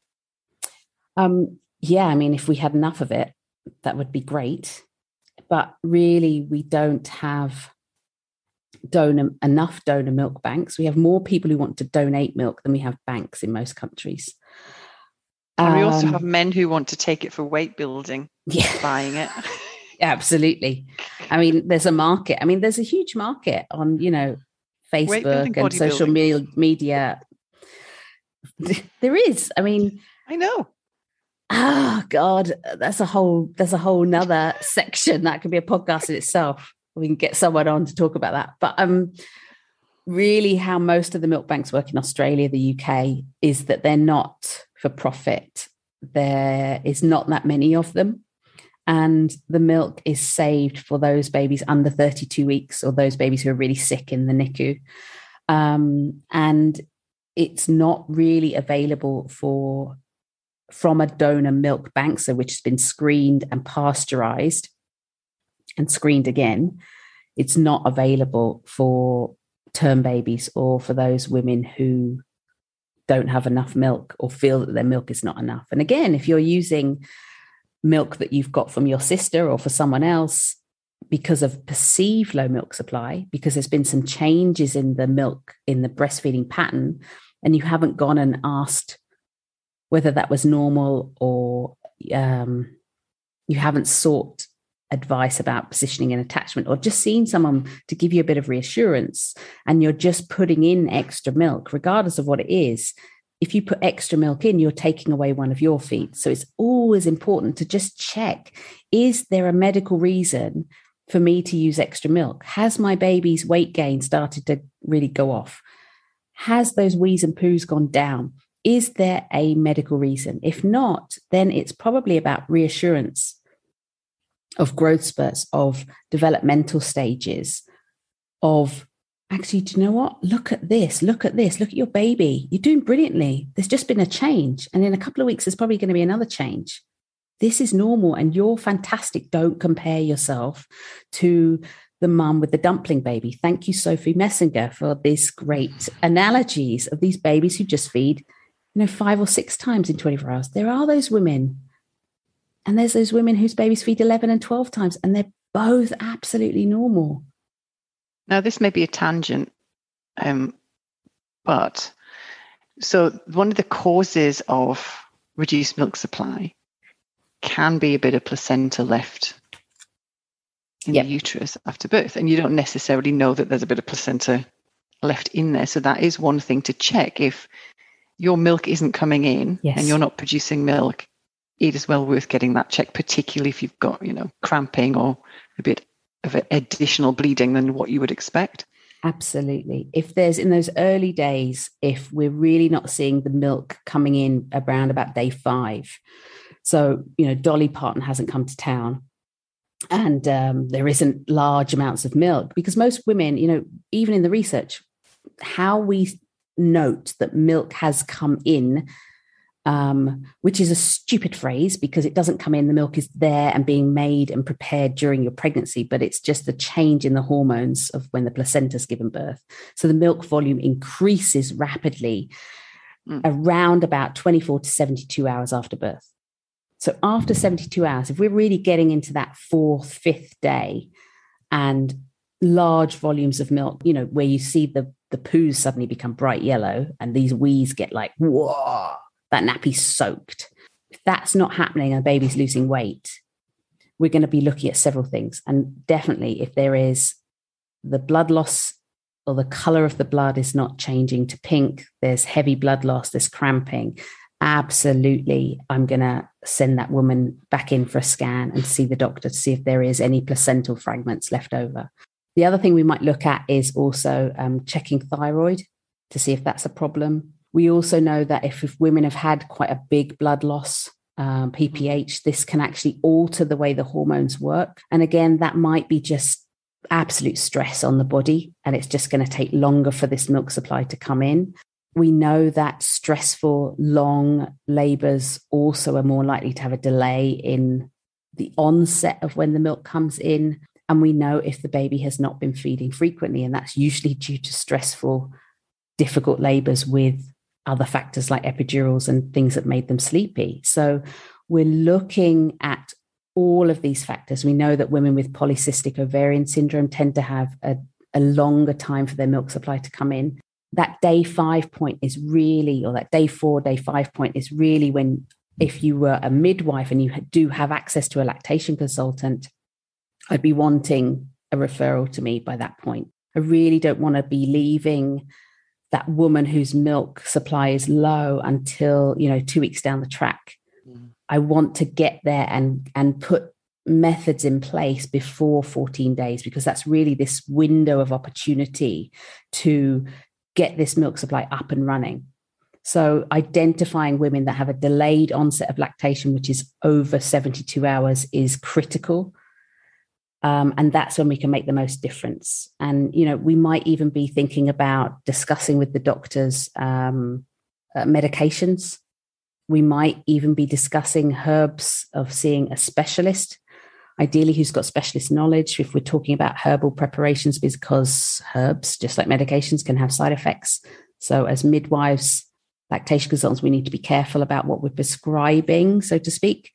Um, yeah, I mean, if we had enough of it, that would be great. But really, we don't have donor enough donor milk banks. We have more people who want to donate milk than we have banks in most countries. And um, we also have men who want to take it for weight building, yeah. buying it. Absolutely. I mean, there's a market. I mean, there's a huge market on, you know, Facebook and social me- media. There is. I mean, I know. Oh God, that's a whole that's a whole nother section that could be a podcast in itself. We can get someone on to talk about that. But um, really, how most of the milk banks work in Australia, the U K, is that they're not for profit. There is not that many of them, and the milk is saved for those babies under thirty-two weeks or those babies who are really sick in the N I C U, um, and it's not really available for. From a donor milk bank, so which has been screened and pasteurized and screened again. It's not available for term babies or for those women who don't have enough milk or feel that their milk is not enough. And again, if you're using milk that you've got from your sister or for someone else because of perceived low milk supply, because there's been some changes in the milk, in the breastfeeding pattern, and you haven't gone and asked whether that was normal or um, you haven't sought advice about positioning and attachment or just seen someone to give you a bit of reassurance and you're just putting in extra milk, regardless of what it is. If you put extra milk in, you're taking away one of your feeds. So it's always important to just check, is there a medical reason for me to use extra milk? Has my baby's weight gain started to really go off? Has those wheeze and poos gone down? Is there a medical reason? If not, then it's probably about reassurance of growth spurts, of developmental stages, of actually, do you know what? Look at this, look at this, look at your baby. You're doing brilliantly. There's just been a change. And in a couple of weeks, there's probably going to be another change. This is normal and you're fantastic. Don't compare yourself to the mum with the dumpling baby. Thank you, Sophie Messenger, for these great analogies of these babies who just feed you know, five or six times in twenty-four hours. There are those women. And there's those women whose babies feed eleven and twelve times, and they're both absolutely normal. Now, this may be a tangent, um, but so one of the causes of reduced milk supply can be a bit of placenta left in yep. the uterus after birth. And you don't necessarily know that there's a bit of placenta left in there. So that is one thing to check. If your milk isn't coming in yes. and you're not producing milk, it is well worth getting that checked, particularly if you've got, you know, cramping or a bit of additional bleeding than what you would expect. Absolutely. If there's in those early days, if we're really not seeing the milk coming in around about day five, so, you know, Dolly Parton hasn't come to town and um, there isn't large amounts of milk, because most women, you know, even in the research, how we note that milk has come in, um, which is a stupid phrase because it doesn't come in, the milk is there and being made and prepared during your pregnancy, but it's just the change in the hormones of when the placenta's given birth. So the milk volume increases rapidly mm. around about twenty-four to seventy-two hours after birth. So after seventy-two hours, if we're really getting into that fourth, fifth day and large volumes of milk, you know, where you see the the poos suddenly become bright yellow and these wees get like, whoa, that nappy's soaked. If that's not happening and the baby's losing weight, we're going to be looking at several things. And definitely if there is the blood loss or the color of the blood is not changing to pink, there's heavy blood loss, there's cramping, absolutely, I'm going to send that woman back in for a scan and see the doctor to see if there is any placental fragments left over. The other thing we might look at is also um, checking thyroid to see if that's a problem. We also know that if, if women have had quite a big blood loss, um, P P H, this can actually alter the way the hormones work. And again, that might be just absolute stress on the body, and it's just going to take longer for this milk supply to come in. We know that stressful, long labours also are more likely to have a delay in the onset of when the milk comes in. And we know if the baby has not been feeding frequently, and that's usually due to stressful, difficult labours with other factors like epidurals and things that made them sleepy. So we're looking at all of these factors. We know that women with polycystic ovarian syndrome tend to have a, a longer time for their milk supply to come in. That day five point is really, or that day four, day five point is really when, if you were a midwife and you do have access to a lactation consultant, I'd be wanting a referral to me by that point. I really don't want to be leaving that woman whose milk supply is low until, you know, two weeks down the track. Mm. I want to get there and, and put methods in place before fourteen days, because that's really this window of opportunity to get this milk supply up and running. So identifying women that have a delayed onset of lactation, which is over seventy-two hours, is critical. Um, and that's when we can make the most difference. And, you know, we might even be thinking about discussing with the doctors um, uh, medications. We might even be discussing herbs, of seeing a specialist, ideally who's got specialist knowledge if we're talking about herbal preparations, because herbs, just like medications, can have side effects. So as midwives, lactation consultants, we need to be careful about what we're prescribing, so to speak.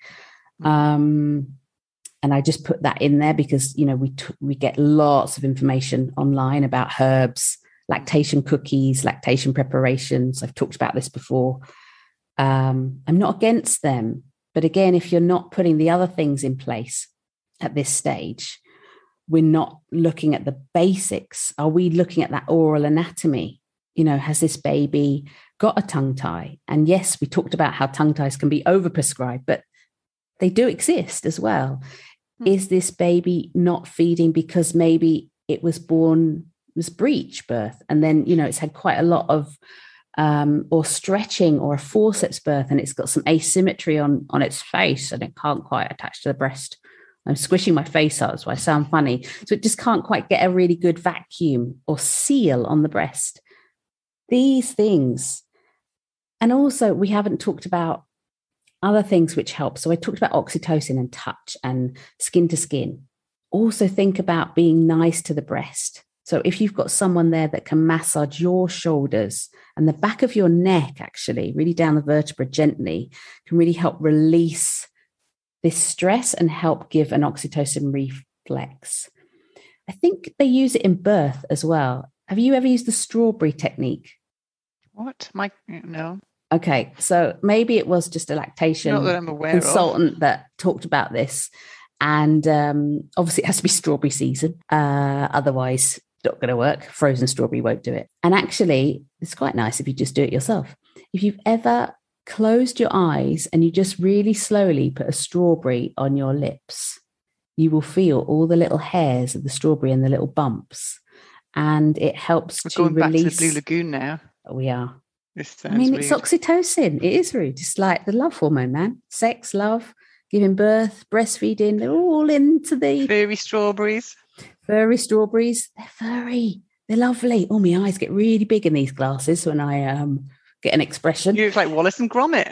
Um, and I just put that in there because, you know, we t- we get lots of information online about herbs, lactation cookies, lactation preparations. I've talked about this before. Um, I'm not against them. But again, if you're not putting the other things in place at this stage, we're not looking at the basics. Are we looking at that oral anatomy? You know, has this baby got a tongue tie? And yes, we talked about how tongue ties can be overprescribed, but they do exist as well. Mm. Is this baby not feeding because maybe it was born, it was breech birth, and then, you know, it's had quite a lot of, um, or stretching or a forceps birth, and it's got some asymmetry on, on its face and it can't quite attach to the breast. I'm squishing my face out, so I sound funny. So it just can't quite get a really good vacuum or seal on the breast. These things. And also, we haven't talked about other things which help. So I talked about oxytocin and touch and skin to skin. Also think about being nice to the breast. So if you've got someone there that can massage your shoulders and the back of your neck, actually, really down the vertebra gently, can really help release this stress and help give an oxytocin reflex. I think they use it in birth as well. Have you ever used the strawberry technique? What? My no. Okay, so maybe it was just a lactation Not that I'm aware consultant of. that talked about this. And um, obviously it has to be strawberry season. Uh, otherwise, not going to work. Frozen strawberry won't do it. And actually, it's quite nice if you just do it yourself. If you've ever closed your eyes and you just really slowly put a strawberry on your lips, you will feel all the little hairs of the strawberry and the little bumps. And it helps We're to going release. back to the Blue Lagoon now. We are. This I mean, weird. It's oxytocin. It is rude. It's like the love hormone, man. Sex, love, giving birth, breastfeeding. They're all into the furry strawberries. Furry strawberries. They're furry. They're lovely. Oh, my eyes get really big in these glasses when I um get an expression. You look like Wallace and Gromit.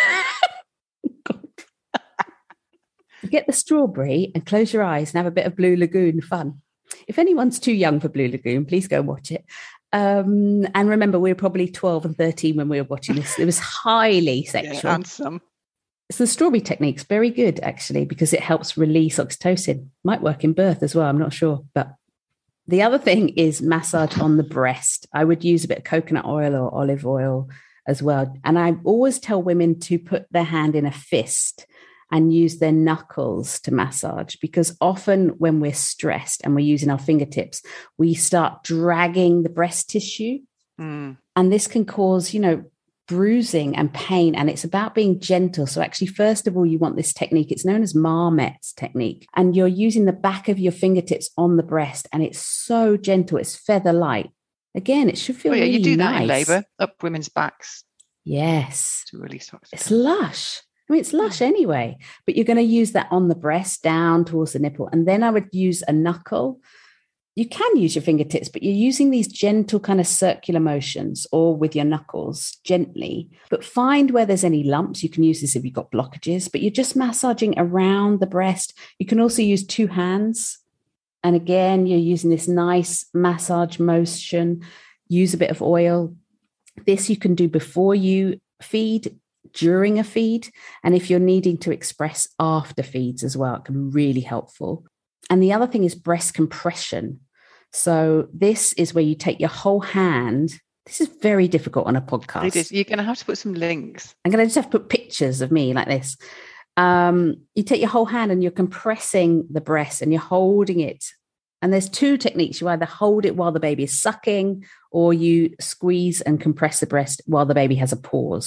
Get the strawberry and close your eyes and have a bit of Blue Lagoon fun. If anyone's too young for Blue Lagoon, please go watch it. Um, and remember, we were probably twelve and thirteen when we were watching this. It was highly sexual. Yeah, and some. So the strawberry technique's very good, actually, because it helps release oxytocin. Might work in birth as well, I'm not sure. But the other thing is massage on the breast. I would use a bit of coconut oil or olive oil as well. And I always tell women to put their hand in a fist and use their knuckles to massage, because often when we're stressed and we're using our fingertips, we start dragging the breast tissue. Mm. And this can cause, you know, bruising and pain. And it's about being gentle. So actually, first of all, you want this technique. It's known as Marmot's technique. And you're using the back of your fingertips on the breast. And it's so gentle. It's feather light. Again, it should feel oh, yeah, really you do nice. that in labour, up women's backs. Yes. To release oxytocin. It's lush. I mean, it's lush anyway, but you're going to use that on the breast down towards the nipple. And then I would use a knuckle. You can use your fingertips, but you're using these gentle kind of circular motions, or with your knuckles gently. But find where there's any lumps. You can use this if you've got blockages, but you're just massaging around the breast. You can also use two hands. And again, you're using this nice massage motion. Use a bit of oil. This you can do before you feed, during a feed, and if you're needing to express after feeds as well, it can be really helpful. And the other thing is breast compression. So this is where you take your whole hand. This is very difficult on a podcast. It is. You're going to have to put some links. I'm going to just have to put pictures of me like this. Um, you take your whole hand and you're compressing the breast and you're holding it. And there's two techniques. You either hold it while the baby is sucking, or you squeeze and compress the breast while the baby has a pause.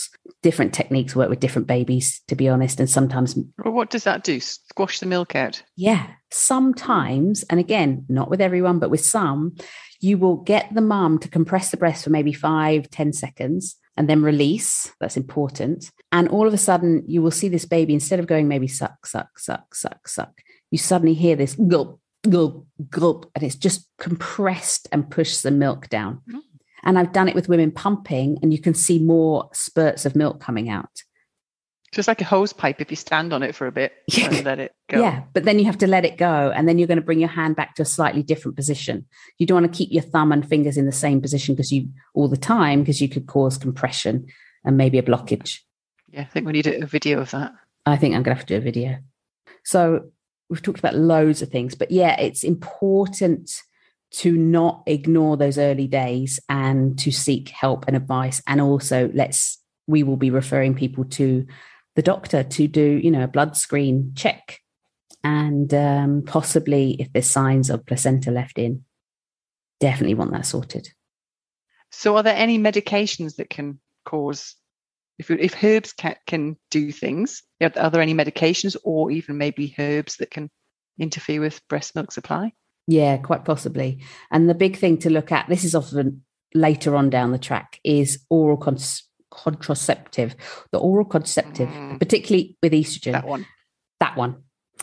different techniques work with different babies, to be honest. And sometimes, well, what does that do? Squash the milk out? Yeah, sometimes, and again, not with everyone, but with some, you will get the mum to compress the breast for maybe five, ten seconds and then release. That's important. And all of a sudden, you will see this baby, instead of going maybe suck, suck, suck, suck, suck, you suddenly hear this gulp, gulp, gulp, and it's just compressed and pushed the milk down. Mm. And I've done it with women pumping, and you can see more spurts of milk coming out. Just like a hose pipe, if you stand on it for a bit and let it go. Yeah, but then you have to let it go, and then you're going to bring your hand back to a slightly different position. You don't want to keep your thumb and fingers in the same position because you all the time, because you could cause compression and maybe a blockage. Yeah, I think we need a, a video of that. I think I'm going to have to do a video. So we've talked about loads of things, but yeah, it's important to not ignore those early days and to seek help and advice. And also, let's we will be referring people to the doctor to do, you know, a blood screen check, and um, possibly if there's signs of placenta left in, definitely want that sorted. So are there any medications that can cause, if, if herbs can, can do things, are there any medications or even maybe herbs that can interfere with breast milk supply? Yeah, quite possibly. And the big thing to look at, this is often later on down the track, is oral cons- contraceptive, the oral contraceptive, mm. particularly with estrogen. That one. That one.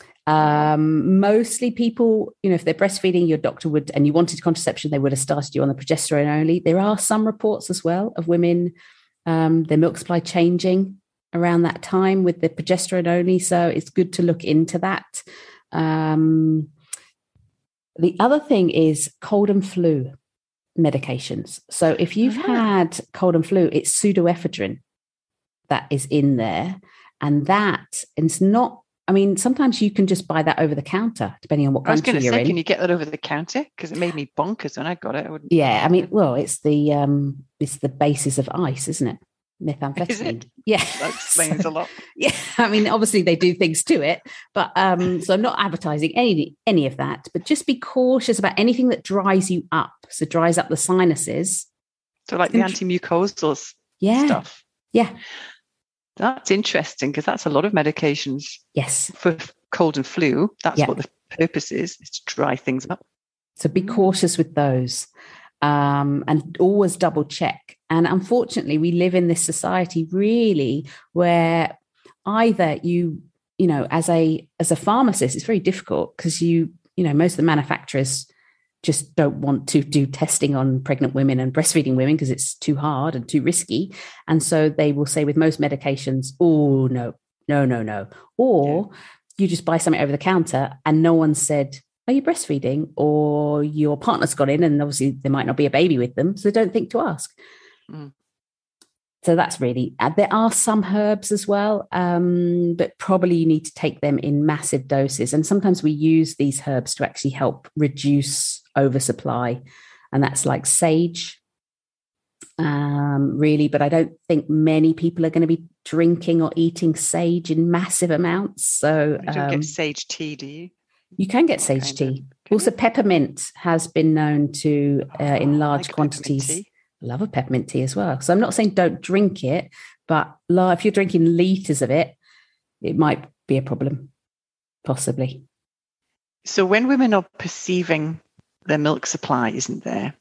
Um, mostly people, you know, if they're breastfeeding, your doctor would, and you wanted contraception, they would have started you on the progesterone only. There are some reports as well of women, um, their milk supply changing around that time with the progesterone only. So it's good to look into that. Um, the other thing is cold and flu medications. So if you've uh-huh. had cold and flu, it's pseudoephedrine that is in there. And that, and it's not, I mean, sometimes you can just buy that over the counter, depending on what country you're say, in. Can you get that over the counter? Because it made me bonkers when I got it. I wouldn't... Yeah, I mean, well, it's the um, it's the basis of ice, isn't it? Methamphetamine. Is it? Yeah, that explains a lot. Yeah, I mean, obviously they do things to it, but um, so I'm not advertising any any of that. But just be cautious about anything that dries you up. So dries up the sinuses. So like the antimucosal yeah. stuff. Yeah. That's interesting because that's a lot of medications. Yes. For cold and flu. That's yeah. what the purpose is, is to dry things up. So be cautious with those, um, and always double check. And unfortunately, we live in this society really where either you, you know, as a as a pharmacist, it's very difficult because you, you know, most of the manufacturers just don't want to do testing on pregnant women and breastfeeding women because it's too hard and too risky. And so they will say with most medications, oh, no, no, no, no. Or yeah. you just buy something over the counter and no one said, are you breastfeeding? Or your partner's got in and obviously there might not be a baby with them. So don't think to ask. Mm. So that's really, uh, there are some herbs as well, um, but probably you need to take them in massive doses. And sometimes we use these herbs to actually help reduce oversupply. And that's like sage, um, really. But I don't think many people are going to be drinking or eating sage in massive amounts. So you don't um, get sage tea, do you? You can get sage kind tea. Also, peppermint has been known to, uh, oh, in large like quantities. I love a peppermint tea as well. So I'm not saying don't drink it, but if you're drinking litres of it, it might be a problem, possibly. So when women are perceiving their milk supply isn't there,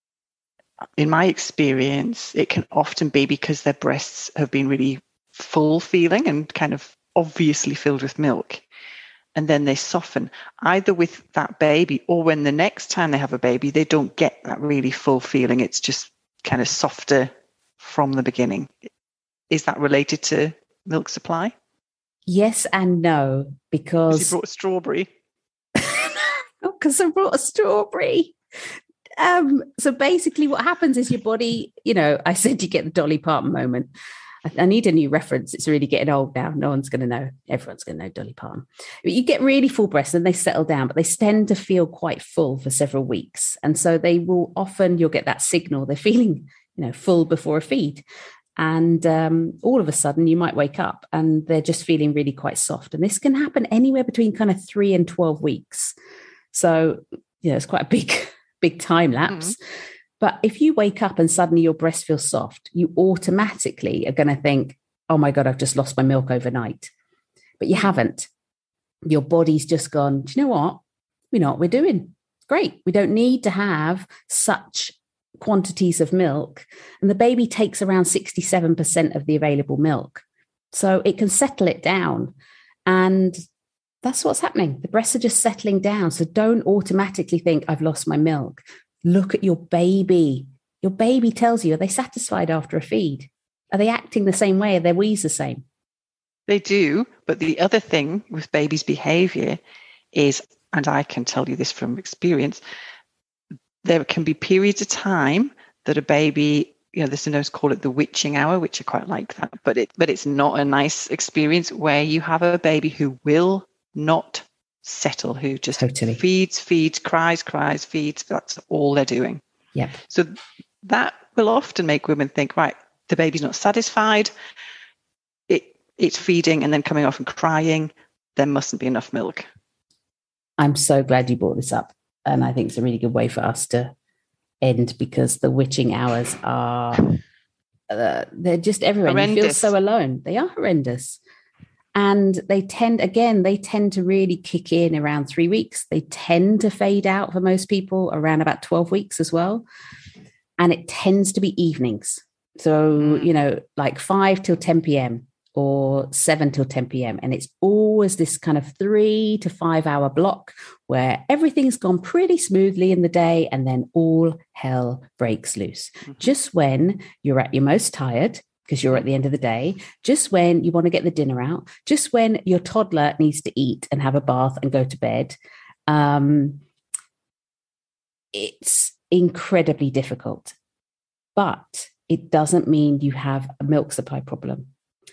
in my experience, it can often be because their breasts have been really full feeling and kind of obviously filled with milk. And then they soften either with that baby or when the next time they have a baby, they don't get that really full feeling. It's just kind of softer from the beginning. Is that related to milk supply? Yes and no, because... You brought a strawberry. Because I brought a strawberry. Um, so basically what happens is your body, you know, I said you get the Dolly Parton moment. I need a new reference. It's really getting old now. No one's going to know. Everyone's going to know Dolly Parton. But you get really full breasts and they settle down, but they tend to feel quite full for several weeks. And so they will often, you'll get that signal. They're feeling, you know, full before a feed. And um, all of a sudden you might wake up and they're just feeling really quite soft. And this can happen anywhere between kind of three and twelve weeks. So, you know, it's quite a big, big time lapse. Mm-hmm. But if you wake up and suddenly your breast feels soft, you automatically are going to think, oh my God, I've just lost my milk overnight. But you haven't. Your body's just gone, do you know what? We know what we're doing. Great. We don't need to have such quantities of milk. And the baby takes around sixty-seven percent of the available milk. So it can settle it down. And that's what's happening. The breasts are just settling down. So don't automatically think, I've lost my milk. Look at your baby. Your baby tells you, are they satisfied after a feed? Are they acting the same way? Are their wheeze the same? They do. But the other thing with babies' behavior is, and I can tell you this from experience, there can be periods of time that a baby, you know, the Synodals call it the witching hour, which I quite like that, but it but it's not a nice experience where you have a baby who will not settle, who just totally feeds, feeds, cries, cries, feeds. That's all they're doing. Yeah. So that will often make women think, right, the baby's not satisfied. It it's feeding and then coming off and crying. There mustn't be enough milk. I'm so glad you brought this up. And I think it's a really good way for us to end, because the witching hours are, uh, they're just everywhere. Horrendous. You feel so alone. They are horrendous. And they tend, again, they tend to really kick in around three weeks. They tend to fade out for most people around about twelve weeks as well. And it tends to be evenings. So, mm. you know, like five till ten p.m. or seven till ten p.m. And it's always this kind of three to five hour block where everything's gone pretty smoothly in the day, and then all hell breaks loose. Mm-hmm. Just when you're at your most tired, because you're at the end of the day, just when you want to get the dinner out, just when your toddler needs to eat and have a bath and go to bed. Um, it's incredibly difficult, but it doesn't mean you have a milk supply problem.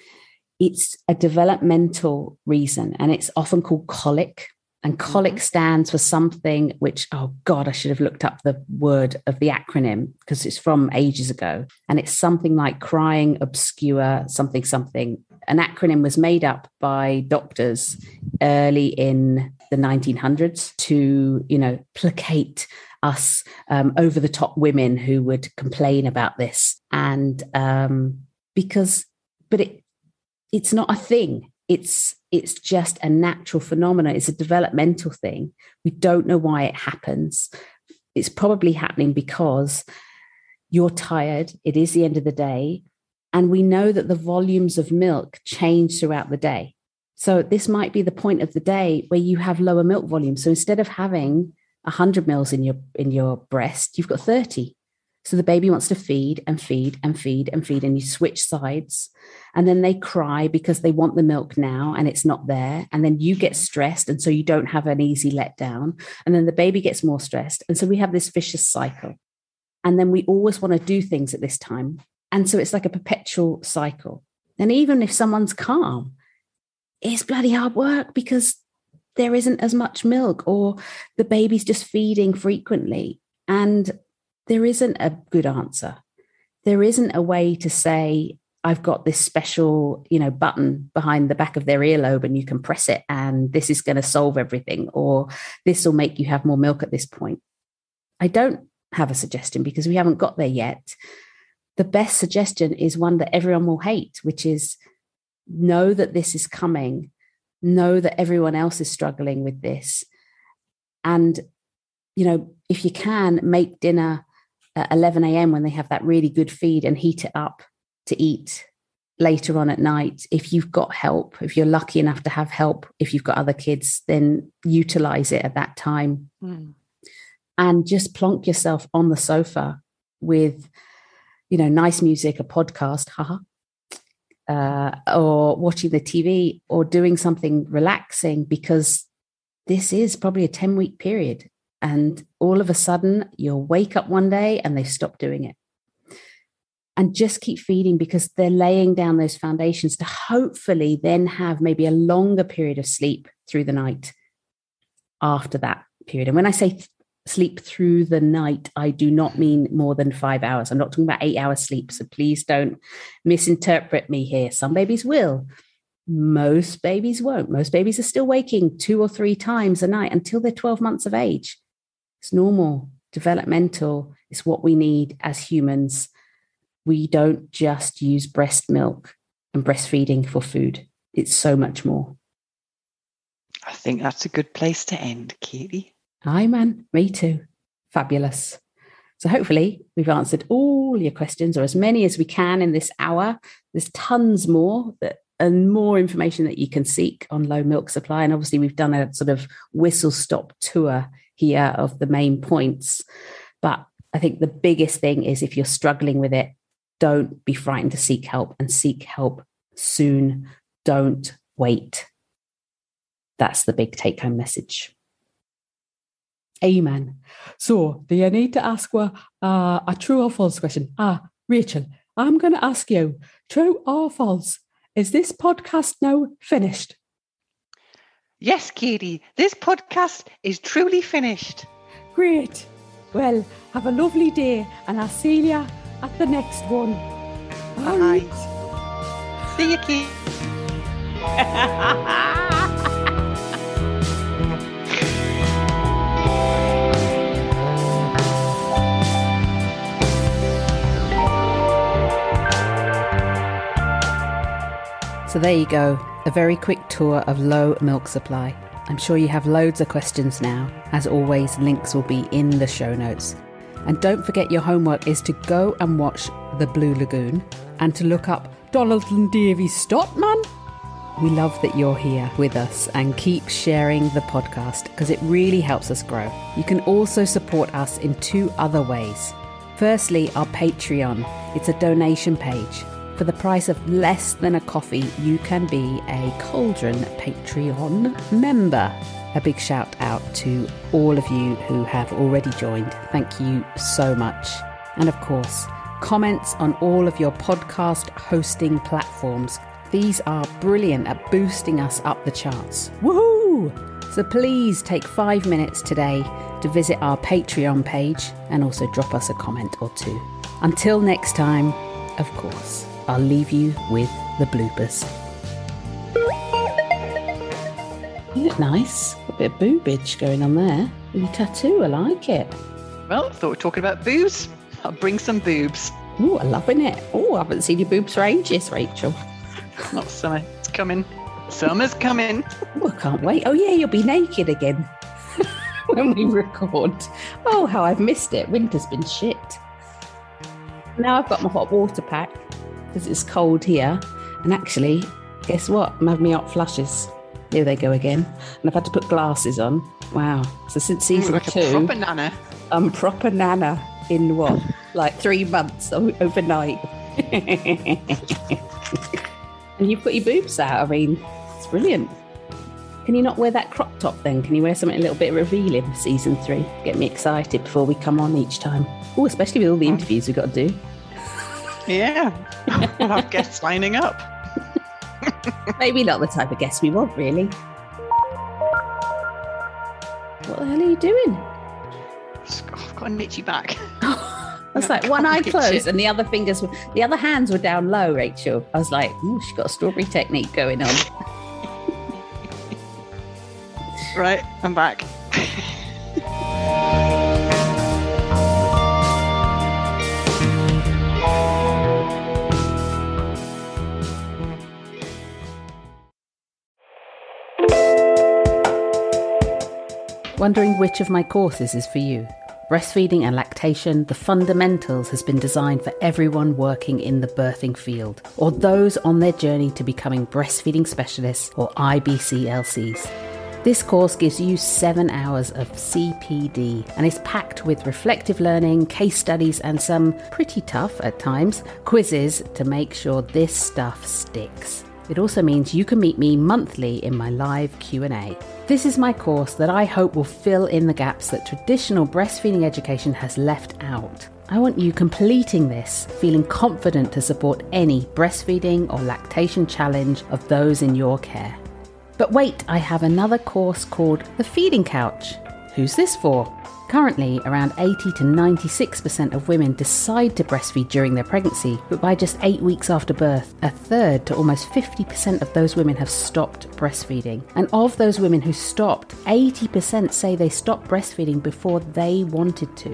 It's a developmental reason, and it's often called colic. And colic stands for something which, oh God, I should have looked up the word of the acronym because it's from ages ago. And it's something like crying, obscure, something, something. An acronym was made up by doctors early in the nineteen hundreds to, you know, placate us um, over the top women who would complain about this. And um, because, but it, it's not a thing. It's it's just a natural phenomenon. It's a developmental thing. We don't know why it happens. It's probably happening because you're tired. It is the end of the day. And we know that the volumes of milk change throughout the day. So this might be the point of the day where you have lower milk volume. So instead of having one hundred mils in your in your breast, you've got thirty. So the baby wants to feed and feed and feed and feed, and you switch sides. And then they cry because they want the milk now and it's not there. And then you get stressed. And so you don't have an easy letdown. And then the baby gets more stressed. And so we have this vicious cycle. And then we always want to do things at this time. And so it's like a perpetual cycle. And even if someone's calm, it's bloody hard work because there isn't as much milk, or the baby's just feeding frequently. And there isn't a good answer. There isn't a way to say, I've got this special, you know, button behind the back of their earlobe and you can press it and this is going to solve everything, or this will make you have more milk at this point. I don't have a suggestion because we haven't got there yet. The best suggestion is one that everyone will hate, which is know that this is coming, know that everyone else is struggling with this. And, you know, if you can, make dinner at eleven a.m. when they have that really good feed and heat it up to eat later on at night. If you've got help, if you're lucky enough to have help, if you've got other kids, then utilize it at that time. Mm. And just plonk yourself on the sofa with, you know, nice music, a podcast, haha, uh, or watching the T V or doing something relaxing, because this is probably a ten-week period. And all of a sudden, you'll wake up one day and they stop doing it. And just keep feeding, because they're laying down those foundations to hopefully then have maybe a longer period of sleep through the night after that period. And when I say th- sleep through the night, I do not mean more than five hours. I'm not talking about eight hours sleep. So please don't misinterpret me here. Some babies will. Most babies won't. Most babies are still waking two or three times a night until they're twelve months of age. It's normal, developmental. It's what we need as humans. We don't just use breast milk and breastfeeding for food. It's so much more. I think that's a good place to end, Katie. Aye, man. Me too. Fabulous. So hopefully we've answered all your questions, or as many as we can in this hour. There's tons more that and more information that you can seek on low milk supply. And obviously we've done a sort of whistle-stop tour here of the main points. But I think the biggest thing is, if you're struggling with it, don't be frightened to seek help, and seek help soon. Don't wait. That's the big take-home message. Amen. So, do you need to ask uh, a true or false question? Ah, Rachel, I'm going to ask you, true or false? Is this podcast now finished? Yes, Katie, this podcast is truly finished. Great. Well, have a lovely day, and I'll see you at the next one. All Bye. right. See you, Katie. So there you go, a very quick tour of low milk supply. I'm sure you have loads of questions now. As always, links will be in the show notes. And don't forget, your homework is to go and watch The Blue Lagoon and to look up Donald and Davy Stotman. We love that you're here with us, and keep sharing the podcast because it really helps us grow. You can also support us in two other ways. Firstly, our Patreon. It's a donation page. For the price of less than a coffee, you can be a Cauldron Patreon member. A big shout out to all of you who have already joined. Thank you so much. And of course, comments on all of your podcast hosting platforms. These are brilliant at boosting us up the charts. Woohoo! So please take five minutes today to visit our Patreon page and also drop us a comment or two. Until next time, of course, I'll leave you with the bloopers. You look nice. A bit of boobage going on there. With your tattoo, I like it. Well, thought we were talking about boobs. I'll bring some boobs. Oh, I'm loving it. Oh, I haven't seen your boobs for ages, Rachel. Not summer. It's coming. Summer's coming. Oh, I can't wait. Oh, yeah, you'll be naked again when we record. Oh, how I've missed it. Winter's been shit. Now I've got my hot water pack because it's cold here. And actually, guess what? I'm having my hot flushes. Here they go again. And I've had to put glasses on. Wow. So since season Ooh, like two, a proper nana. I'm proper nana in what? Like three months overnight. And you've got your boobs out. I mean, it's brilliant. Can you not wear that crop top then? Can you wear something a little bit revealing for season three? Get me excited before we come on each time. Oh, especially with all the interviews we've got to do. Yeah. We'll have guests lining up. Maybe not the type of guests we want, really. What the hell are you doing? I've got an itchy back. That's like one eye closed and the other fingers, were, the other hands were down low, Rachel. I was like, oh, she's got a strawberry technique going on. Right, I'm back. Wondering which of my courses is for you? Breastfeeding and Lactation, The Fundamentals has been designed for everyone working in the birthing field, or those on their journey to becoming breastfeeding specialists or I B C L Cs. This course gives you seven hours of C P D and is packed with reflective learning, case studies and some pretty tough at times quizzes to make sure this stuff sticks. It also means you can meet me monthly in my live Q and A. This is my course that I hope will fill in the gaps that traditional breastfeeding education has left out. I want you completing this, feeling confident to support any breastfeeding or lactation challenge of those in your care. But wait, I have another course called The Feeding Couch. Who's this for? Currently, around eighty to ninety-six percent of women decide to breastfeed during their pregnancy, but by just eight weeks after birth, a third to almost fifty percent of those women have stopped breastfeeding. And of those women who stopped, eighty percent say they stopped breastfeeding before they wanted to.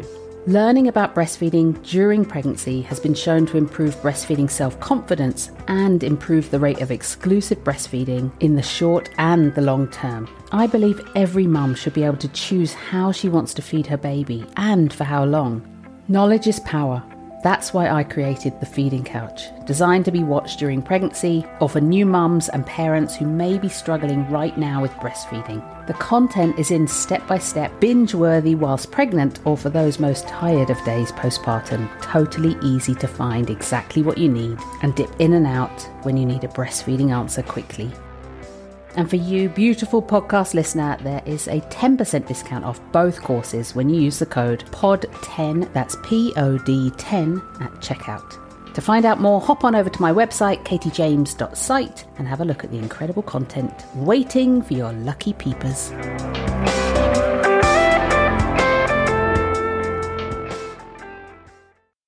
Learning about breastfeeding during pregnancy has been shown to improve breastfeeding self-confidence and improve the rate of exclusive breastfeeding in the short and the long term. I believe every mum should be able to choose how she wants to feed her baby and for how long. Knowledge is power. That's why I created the Feeding Couch, designed to be watched during pregnancy or for new mums and parents who may be struggling right now with breastfeeding. The content is in step-by-step, binge-worthy whilst pregnant, or for those most tired of days postpartum, totally easy to find exactly what you need and dip in and out when you need a breastfeeding answer quickly. And for you, beautiful podcast listener, there is a ten percent discount off both courses when you use the code P O D ten, that's P O D ten, at checkout. To find out more, hop on over to my website, katie james dot site, and have a look at the incredible content waiting for your lucky peepers.